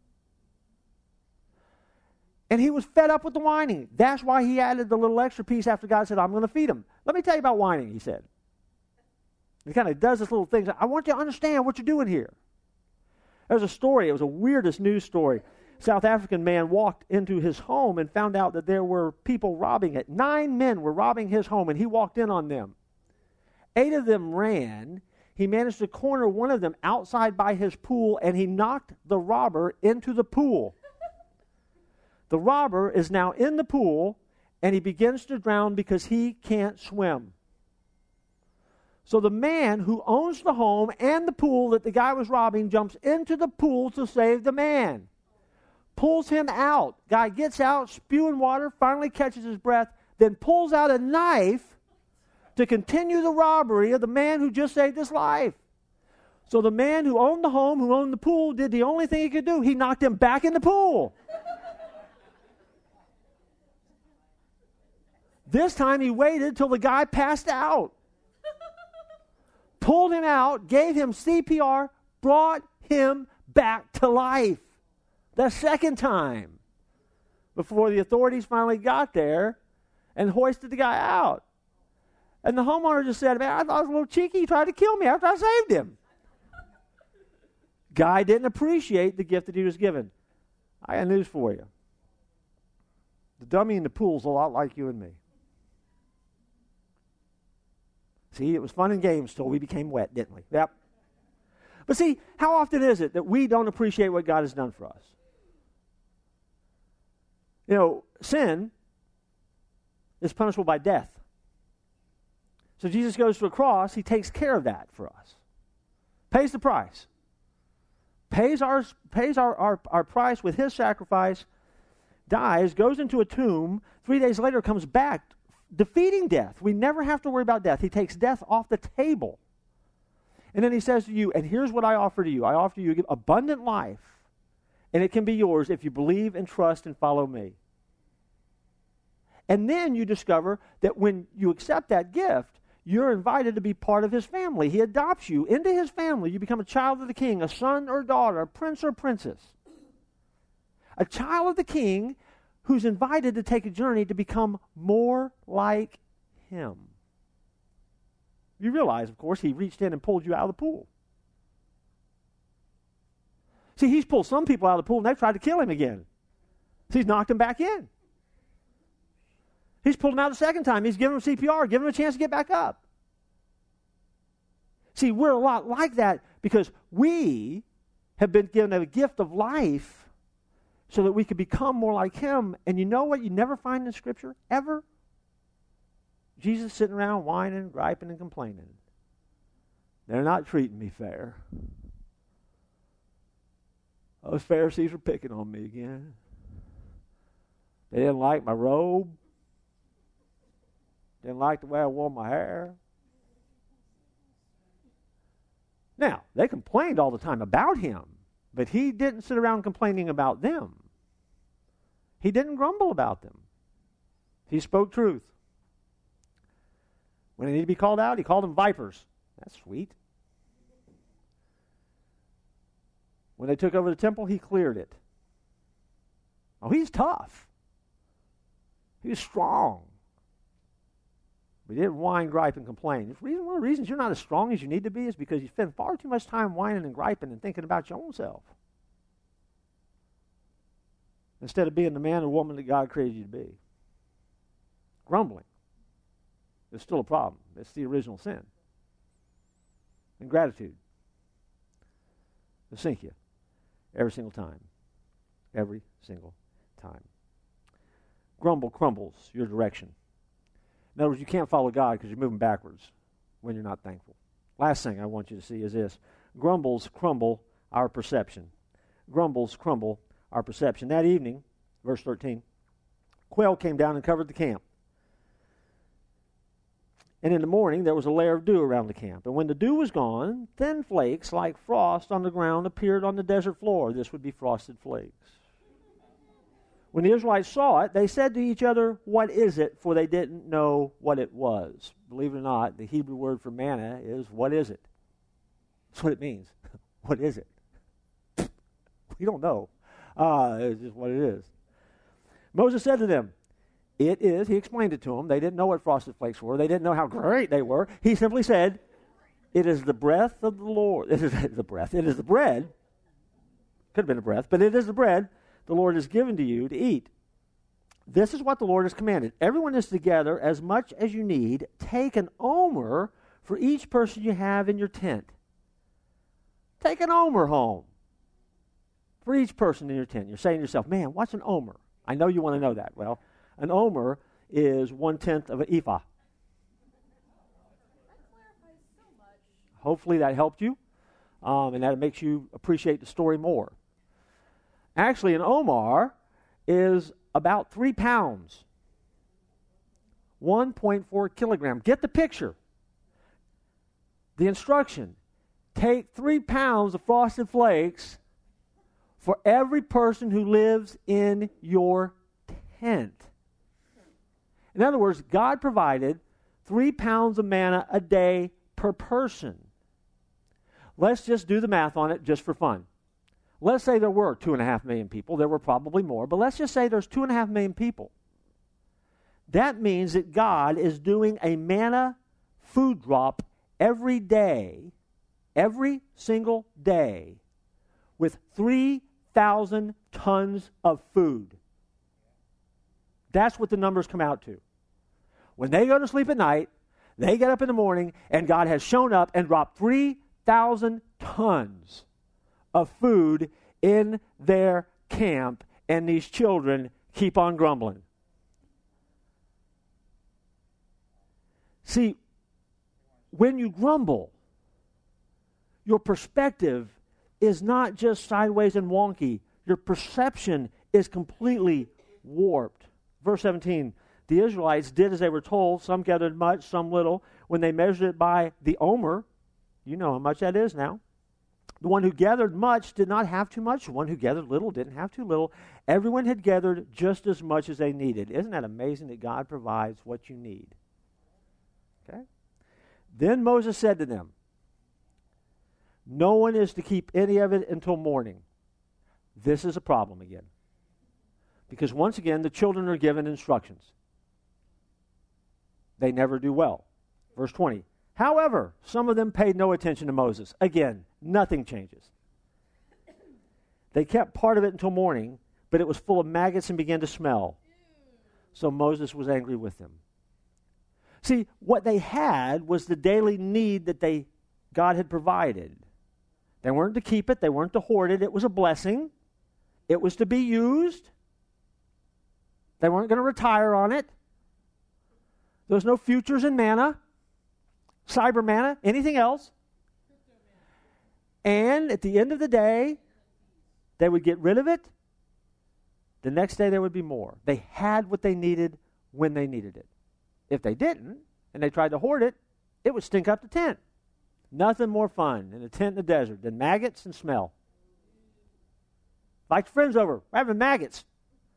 And he was fed up with the whining. That's why he added the little extra piece after God said, I'm going to feed him. Let me tell you about whining, he said. He kind of does this little thing. I want you to understand what you're doing here. There's a story. It was a weirdest news story. A South African man walked into his home and found out that there were people robbing it. Nine men were robbing his home, and he walked in on them. Eight of them ran. He managed to corner one of them outside by his pool, and he knocked the robber into the pool. The robber is now in the pool, and he begins to drown because he can't swim. So the man who owns the home and the pool that the guy was robbing jumps into the pool to save the man. Pulls him out. Guy gets out, spewing water, finally catches his breath, then pulls out a knife to continue the robbery of the man who just saved his life. So the man who owned the home, who owned the pool, did the only thing he could do. He knocked him back in the pool. This time he waited till the guy passed out. Pulled him out, gave him C P R, brought him back to life. The second time. Before the authorities finally got there and hoisted the guy out. And the homeowner just said, man, I thought it was a little cheeky. He tried to kill me after I saved him. Guy didn't appreciate the gift that he was given. I got news for you. The dummy in the pool's a lot like you and me. See, it was fun and games till we became wet, didn't we? Yep. But see, how often is it that we don't appreciate what God has done for us? You know, sin is punishable by death. So Jesus goes to a cross, he takes care of that for us. Pays the price. Pays our pays our, our, our price with his sacrifice, dies, goes into a tomb, three days later comes back, defeating death. We never have to worry about death. He takes death off the table. And then he says to you, and here's what I offer to you. I offer you abundant life, and it can be yours if you believe and trust and follow me. And then you discover that when you accept that gift, you're invited to be part of his family. He adopts you into his family. You become a child of the king, a son or daughter, a prince or princess. A child of the king who's invited to take a journey to become more like him. You realize, of course, he reached in and pulled you out of the pool. See, he's pulled some people out of the pool and they've tried to kill him again. So he's knocked him back in. He's pulled him out the second time. He's given him C P R, given him a chance to get back up. See, we're a lot like that because we have been given a gift of life so that we could become more like him. And you know what you never find in Scripture, ever? Jesus sitting around whining, griping, and complaining. They're not treating me fair. Those Pharisees are picking on me again. They didn't like my robe. Didn't like the way I wore my hair. Now, they complained all the time about him, but he didn't sit around complaining about them. He didn't grumble about them. He spoke truth. When they need to be called out, he called them vipers. That's sweet. When they took over the temple, he cleared it. Oh, he's tough. He's strong. But he didn't whine, gripe, and complain. The reason, one of the reasons you're not as strong as you need to be is because you spend far too much time whining and griping and thinking about your own self, instead of being the man or woman that God created you to be. Grumbling is still a problem. It's the original sin. Ingratitude will sink you every single time. Every single time. Grumble crumbles your direction. In other words, you can't follow God because you're moving backwards when you're not thankful. Last thing I want you to see is this. Grumbles crumble our perception. Grumbles crumble our perception. That evening, verse thirteen, quail came down and covered the camp. And in the morning, there was a layer of dew around the camp. And when the dew was gone, thin flakes like frost on the ground appeared on the desert floor. This would be frosted flakes. When the Israelites saw it, they said to each other, "What is it?" For they didn't know what it was. Believe it or not, the Hebrew word for manna is, what is it? That's what it means. What is it? We don't know. Uh, it's just what it is. Moses said to them, it is, he explained it to them. They didn't know what frosted flakes were. They didn't know how great they were. He simply said, it is the breath of the Lord. It is the breath. It is the bread. Could have been a breath, but it is the bread the Lord has given to you to eat. This is what the Lord has commanded. Everyone is together as much as you need. Take an omer for each person you have in your tent. Take an omer home for each person in your tent. You're saying to yourself, man, what's an omer? I know you want to know that. Well, an omer is one-tenth of an ephah. Hopefully that helped you, um, and that makes you appreciate the story more. Actually, an omer is about three pounds, one point four kilograms. Get the picture. The instruction, take three pounds of frosted flakes for every person who lives in your tent. In other words, God provided three pounds of manna a day per person. Let's just do the math on it just for fun. Let's say there were two and a half million people. There were probably more, but let's just say there's two and a half million people. That means that God is doing a manna food drop every day, every single day, with three thousand tons of food. That's what the numbers come out to. When they go to sleep at night, they get up in the morning, and God has shown up and dropped three thousand tons of food in their camp, and these children keep on grumbling. See, when you grumble, your perspective is not just sideways and wonky. Your perception is completely warped. Verse seventeen, the Israelites did as they were told. Some gathered much, some little. When they measured it by the omer, you know how much that is now. The one who gathered much did not have too much. The one who gathered little didn't have too little. Everyone had gathered just as much as they needed. Isn't that amazing that God provides what you need? Okay. Then Moses said to them, no one is to keep any of it until morning. This is a problem again. Because once again, the children are given instructions. They never do well. Verse twenty. However, some of them paid no attention to Moses. Again, nothing changes. They kept part of it until morning, but it was full of maggots and began to smell. So Moses was angry with them. See, what they had was the daily need that they God had provided. They weren't to keep it. They weren't to hoard it. It was a blessing. It was to be used. They weren't going to retire on it. There was no futures in manna. Cyber manna, anything else. And at the end of the day, they would get rid of it. The next day there would be more. They had what they needed when they needed it. If they didn't, and they tried to hoard it, it would stink up the tent. Nothing more fun in a tent in the desert than maggots and smell. Like friends over, we're having maggots.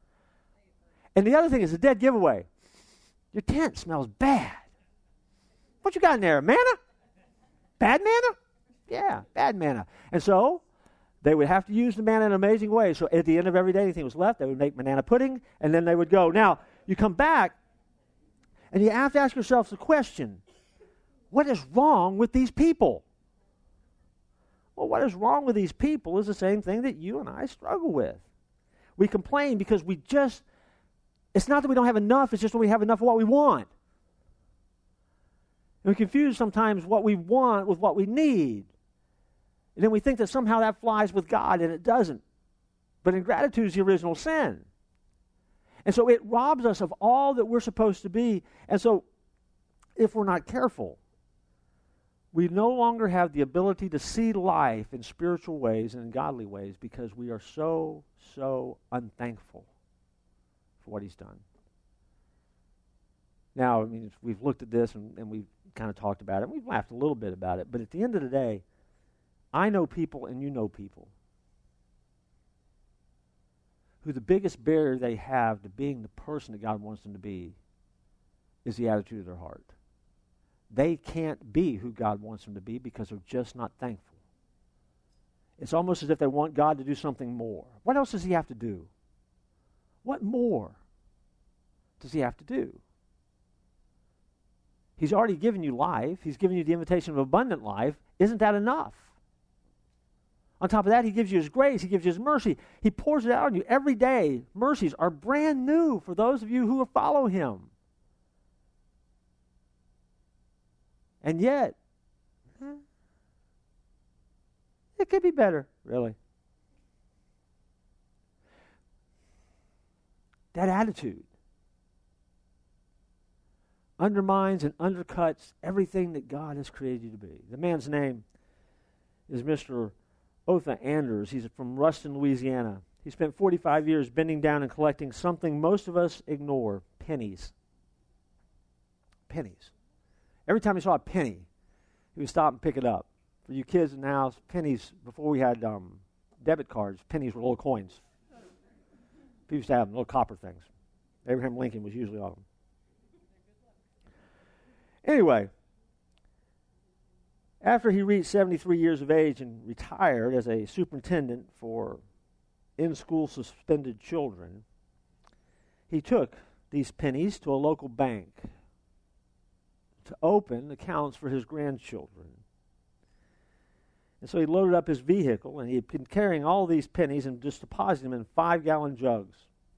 And the other thing is a dead giveaway. Your tent smells bad. What you got in there? Manna? Bad manna? Yeah, bad manna. And so they would have to use the manna in an amazing way. So at the end of every day, anything was left, they would make banana pudding, and then they would go. Now, you come back, and you have to ask yourself the question, what is wrong with these people? Well, what is wrong with these people is the same thing that you and I struggle with. We complain because we just, it's not that we don't have enough, it's just that we have enough of what we want. And we confuse sometimes what we want with what we need. And then we think that somehow that flies with God, and it doesn't. But ingratitude is the original sin. And so it robs us of all that we're supposed to be. And so if we're not careful, we no longer have the ability to see life in spiritual ways and in godly ways because we are so, so unthankful for what he's done. Now, I mean, we've looked at this and, and we've kind of talked about it. We've laughed a little bit about it. But at the end of the day, I know people and you know people who the biggest barrier they have to being the person that God wants them to be is the attitude of their heart. They can't be who God wants them to be because they're just not thankful. It's almost as if they want God to do something more. What else does he have to do? What more does he have to do? He's already given you life. He's given you the invitation of abundant life. Isn't that enough? On top of that, he gives you his grace. He gives you his mercy. He pours it out on you every day. Mercies are brand new for those of you who follow him. And yet, it could be better, really. That attitude undermines and undercuts everything that God has created you to be. The man's name is Mister Otha Anders. He's from Ruston, Louisiana. He spent forty-five years bending down and collecting something most of us ignore, pennies. Pennies. Every time he saw a penny, he would stop and pick it up. For you kids in the house, pennies, before we had um, debit cards, pennies were little coins. People used to have them, little copper things. Abraham Lincoln was usually on them. Anyway, after he reached seventy-three years of age and retired as a superintendent for in-school suspended children, he took these pennies to a local bank to open accounts for his grandchildren. And so he loaded up his vehicle, and he had been carrying all these pennies and just deposited them in five-gallon jugs.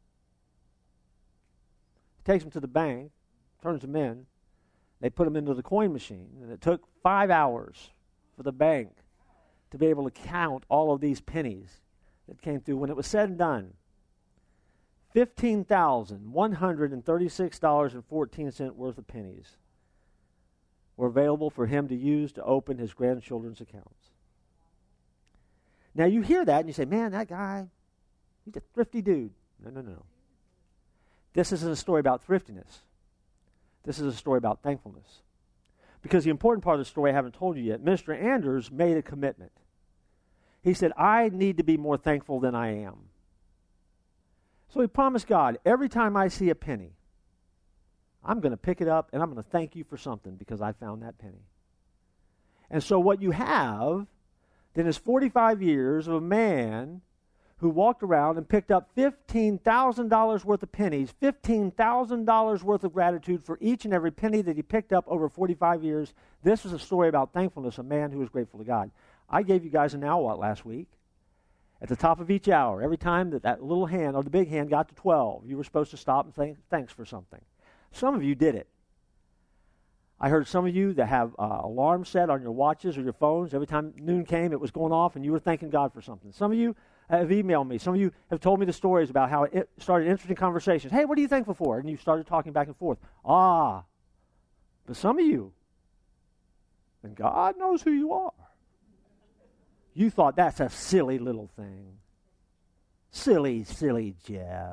He takes them to the bank, turns them in. They put them into the coin machine, and it took five hours for the bank to be able to count all of these pennies that came through. When it was said and done, fifteen thousand one hundred thirty-six dollars and fourteen cents worth of pennies were available for him to use to open his grandchildren's accounts. Now you hear that and you say, man, that guy, he's a thrifty dude. No, no, no. This isn't a story about thriftiness. This is a story about thankfulness. Because the important part of the story I haven't told you yet, Mister Anders made a commitment. He said, I need to be more thankful than I am. So he promised God, every time I see a penny, I'm going to pick it up and I'm going to thank you for something because I found that penny. And so what you have then is forty-five years of a man who walked around and picked up fifteen thousand dollars worth of pennies, fifteen thousand dollars worth of gratitude for each and every penny that he picked up over forty-five years. This is a story about thankfulness, a man who is grateful to God. I gave you guys an now what last week. At the top of each hour, every time that that little hand or the big hand got to twelve, you were supposed to stop and thank thanks for something. Some of you did it. I heard some of you that have uh, alarms set on your watches or your phones. Every time noon came, it was going off, and you were thanking God for something. Some of you have emailed me. Some of you have told me the stories about how it started interesting conversations. Hey, what are you thankful for? And you started talking back and forth. Ah, but some of you, and God knows who you are, you thought that's a silly little thing. Silly, silly Jeff.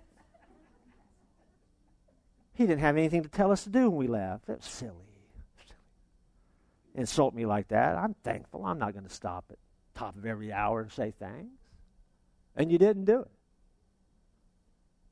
He didn't have anything to tell us to do when we left. That's silly. silly. Insult me like that. I'm thankful. I'm not going to stop at the top of every hour and say thanks. And you didn't do it.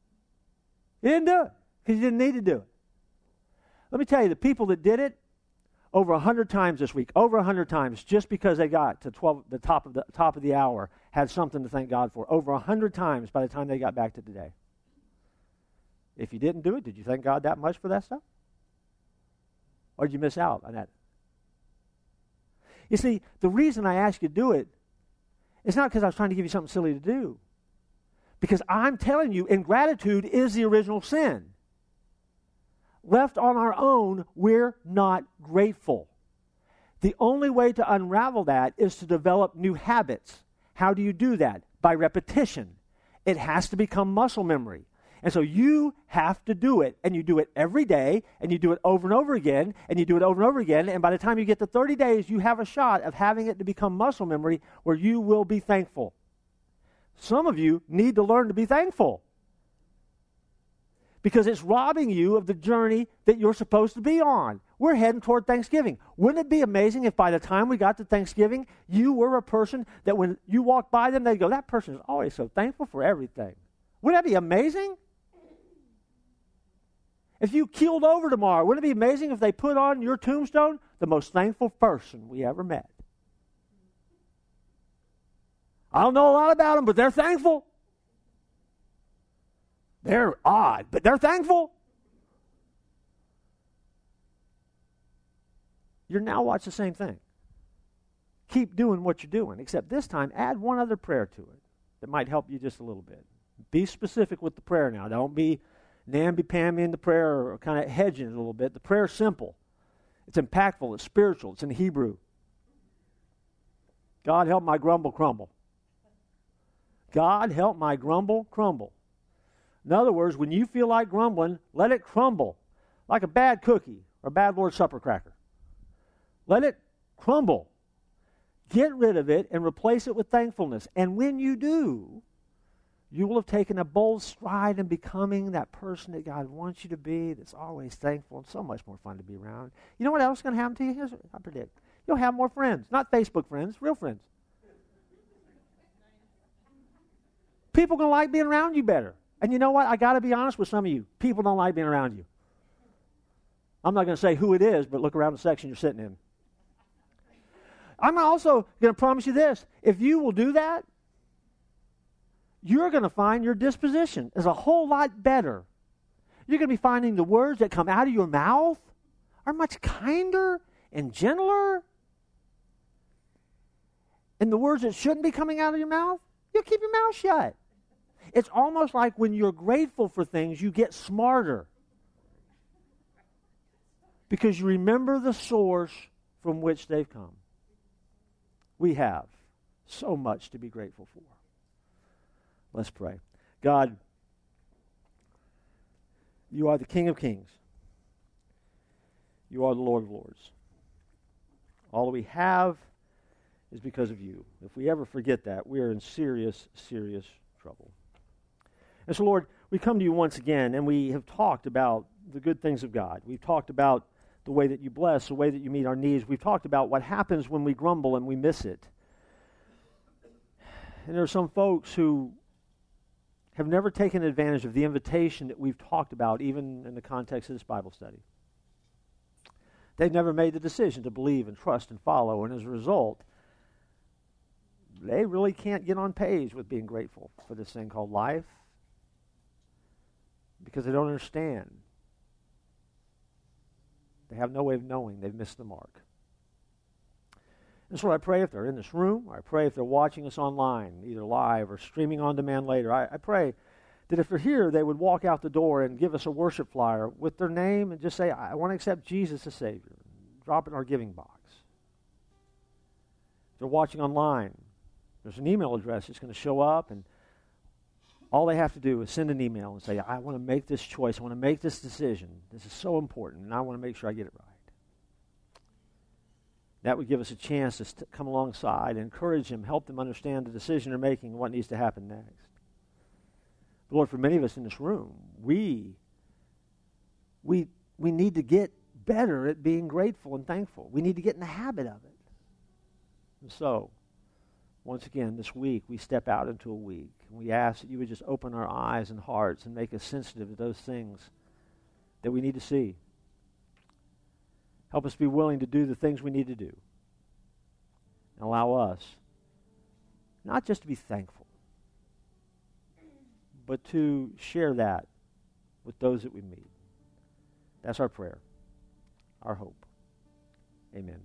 You didn't do it because you didn't need to do it. Let me tell you, the people that did it over a hundred times this week, over a hundred times, just because they got to twelve, the top of the top of the hour, had something to thank God for. Over a hundred times by the time they got back to today. If you didn't do it, did you thank God that much for that stuff? Or did you miss out on that? You see, the reason I asked you to do it is not because I was trying to give you something silly to do. Because I'm telling you, ingratitude is the original sin. Left on our own, we're not grateful. The only way to unravel that is to develop new habits. How do you do that? By repetition. It has to become muscle memory. And so you have to do it, and you do it every day, and you do it over and over again, and you do it over and over again, and by the time you get to thirty days, you have a shot of having it to become muscle memory where you will be thankful. Some of you need to learn to be thankful because it's robbing you of the journey that you're supposed to be on. We're heading toward Thanksgiving. Wouldn't it be amazing if by the time we got to Thanksgiving, you were a person that when you walked by them, they'd go, that person is always so thankful for everything. Wouldn't that be amazing? If you keeled over tomorrow, wouldn't it be amazing if they put on your tombstone, the most thankful person we ever met? I don't know a lot about them, but they're thankful. They're odd, but they're thankful. You're now watch the same thing. Keep doing what you're doing, except this time add one other prayer to it that might help you just a little bit. Be specific with the prayer now. Don't be namby-pamby in the prayer or kind of hedging it a little bit. The prayer's simple. It's impactful. It's spiritual. It's in Hebrew. God help my grumble crumble. God help my grumble crumble. In other words, when you feel like grumbling, let it crumble like a bad cookie or a bad Lord's Supper cracker. Let it crumble. Get rid of it and replace it with thankfulness. And when you do, you will have taken a bold stride in becoming that person that God wants you to be, that's always thankful and so much more fun to be around. You know what else is going to happen to you? Here's what I predict. You'll have more friends. Not Facebook friends, real friends. People are going to like being around you better. And you know what? I got to be honest with some of you. People don't like being around you. I'm not going to say who it is, but look around the section you're sitting in. I'm also going to promise you this. If you will do that, you're going to find your disposition is a whole lot better. You're going to be finding the words that come out of your mouth are much kinder and gentler. And the words that shouldn't be coming out of your mouth, you'll keep your mouth shut. It's almost like when you're grateful for things, you get smarter. Because you remember the source from which they've come. We have so much to be grateful for. Let's pray. God, you are the King of Kings. You are the Lord of Lords. All that we have is because of you. If we ever forget that, we are in serious, serious trouble. And so, Lord, we come to you once again, and we have talked about the good things of God. We've talked about the way that you bless, the way that you meet our needs. We've talked about what happens when we grumble and we miss it. And there are some folks who have never taken advantage of the invitation that we've talked about, even in the context of this Bible study. They've never made the decision to believe and trust and follow, and as a result, they really can't get on page with being grateful for this thing called life because they don't understand. They have no way of knowing they've missed the mark. And so I pray if they're in this room, or I pray if they're watching us online, either live or streaming on demand later, I, I pray that if they're here, they would walk out the door and give us a worship flyer with their name and just say, I want to accept Jesus as Savior. Drop it in our giving box. If they're watching online, there's an email address that's going to show up, and all they have to do is send an email and say, I want to make this choice. I want to make this decision. This is so important, and I want to make sure I get it right. That would give us a chance to st- come alongside, encourage them, help them understand the decision they're making and what needs to happen next. But Lord, for many of us in this room, we, we, we need to get better at being grateful and thankful. We need to get in the habit of it. And so, once again, this week, we step out into a week, and we ask that you would just open our eyes and hearts and make us sensitive to those things that we need to see. Help us be willing to do the things we need to do. And allow us not just to be thankful, but to share that with those that we meet. That's our prayer, our hope. Amen.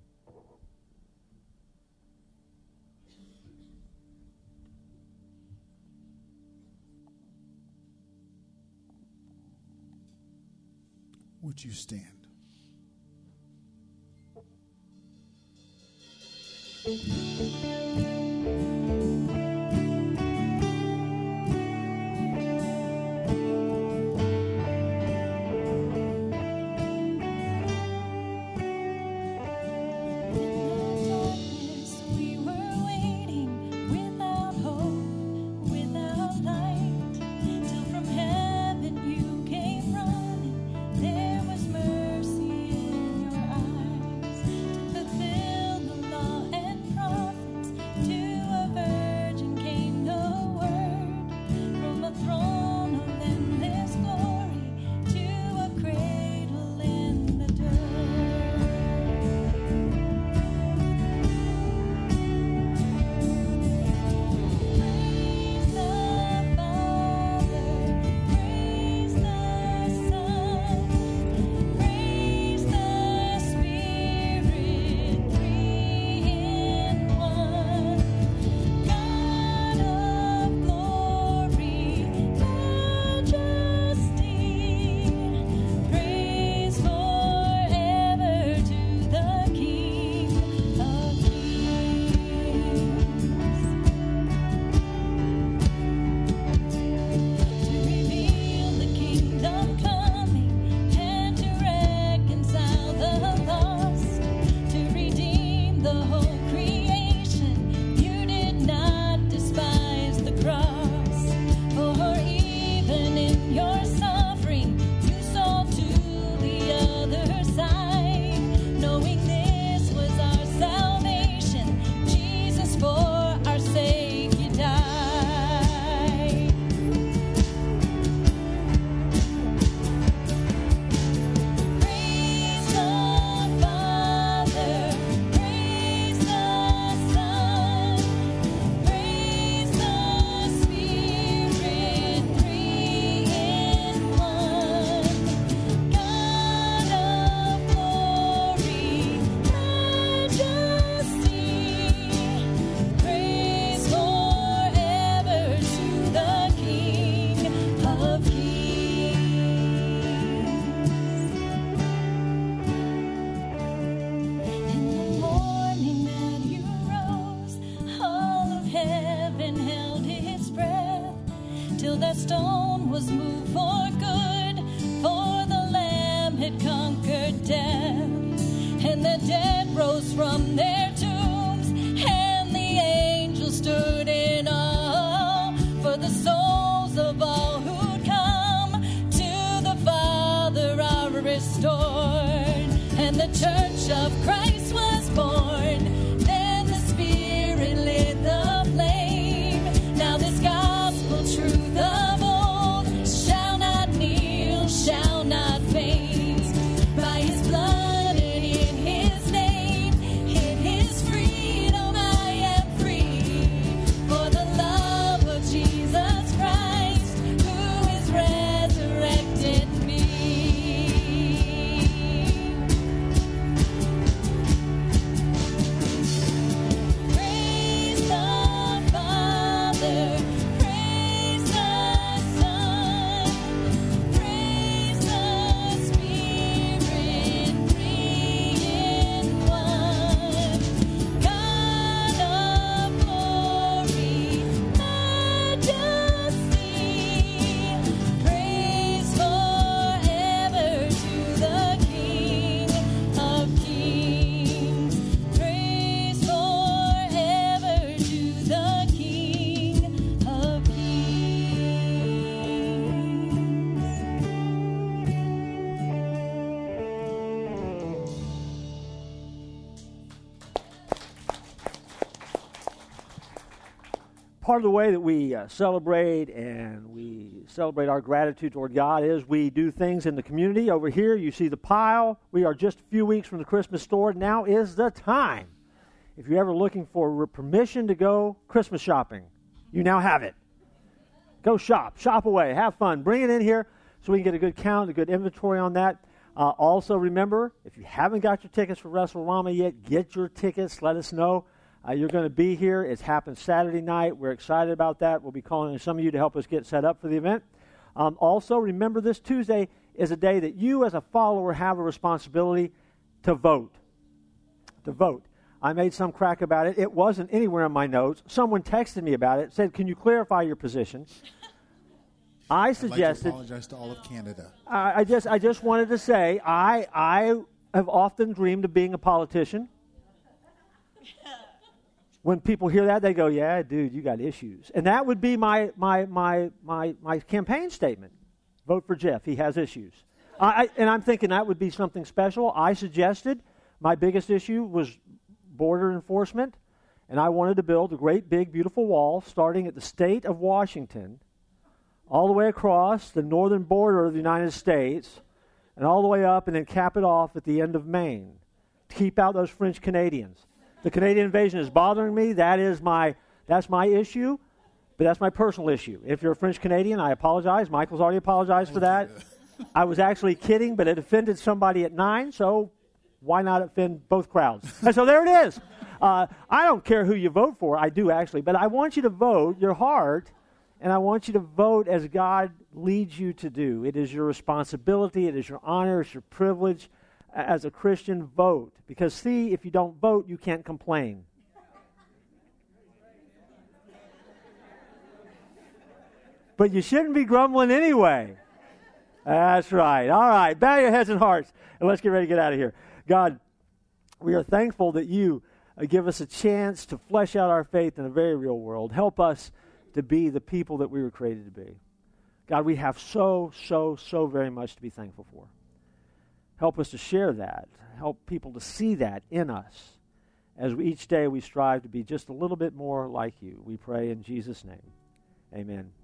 Would you stand? We were waiting without hope, without light, till from heaven you came running. There was mercy in your eyes to fulfill the law and prophets. To a virgin came the word from a throne of endless glory to a cradle in the dirt. Praise the Father, praise the Son, praise the Spirit, three in one. God of glory, majesty, praise forever to the King of Kings. To reveal the kingdom coming and to reconcile the lost, to redeem the whole creation, you did not despise the cross. For even in your suffering, you saw to the other side, knowing this was our salvation. Jesus, for our sake, you died. Praise the Father, praise the Son, praise the Spirit, three in one. God of glory, majesty, praise forever to the King of Kings. In the morning that you rose, all of heaven held its breath, till that stone was moved for good, for the Lamb had conquered death. And the dead rose from their tombs, and the angels stood in awe, for the souls of all who'd come to the Father are restored. And the church of Christ was born. Then the Spirit lit the flame. Now this gospel truth of old shall not kneel, shall not faint. By his blood and in his name, in his part of the way that we uh, celebrate and we celebrate our gratitude toward God is we do things in the community. Over here, you see the pile. We are just a few weeks from the Christmas store. Now is the time. If you're ever looking for permission to go Christmas shopping, you now have it. Go shop. Shop away. Have fun. Bring it in here so we can get a good count, a good inventory on that. Uh, also, remember, if you haven't got your tickets for WrestleRama yet, get your tickets. Let us know. Uh, you're going to be here. It's happened Saturday night. We're excited about that. We'll be calling on some of you to help us get set up for the event. Um, also, remember this Tuesday is a day that you as a follower have a responsibility to vote. To vote. I made some crack about it. It wasn't anywhere in my notes. Someone texted me about it, said, can you clarify your position? I suggested... I'd like to apologize to all of Canada. I, I, just, I just wanted to say I, I have often dreamed of being a politician. When people hear that, they go, yeah, dude, you got issues. And that would be my my my my, my campaign statement. Vote for Jeff. He has issues. I, I, and I'm thinking that would be something special. I suggested my biggest issue was border enforcement, and I wanted to build a great, big, beautiful wall starting at the state of Washington all the way across the northern border of the United States and all the way up and then cap it off at the end of Maine to keep out those French Canadians. The Canadian invasion is bothering me. That is my, that's my issue, but that's my personal issue. If you're a French Canadian, I apologize. Michael's already apologized for that. I was actually kidding, but it offended somebody at nine, so why not offend both crowds? And so there it is. Uh, I don't care who you vote for. I do actually, but I want you to vote your heart, and I want you to vote as God leads you to do. It is your responsibility. It is your honor. It's your privilege. As a Christian, vote. Because, see, if you don't vote, you can't complain. But you shouldn't be grumbling anyway. That's right. All right. Bow your heads and hearts, and let's get ready to get out of here. God, we are thankful that you uh, give us a chance to flesh out our faith in a very real world. Help us to be the people that we were created to be. God, we have so, so, so very much to be thankful for. Help us to share that. Help people to see that in us as we, each day we strive to be just a little bit more like you. We pray in Jesus' name. Amen.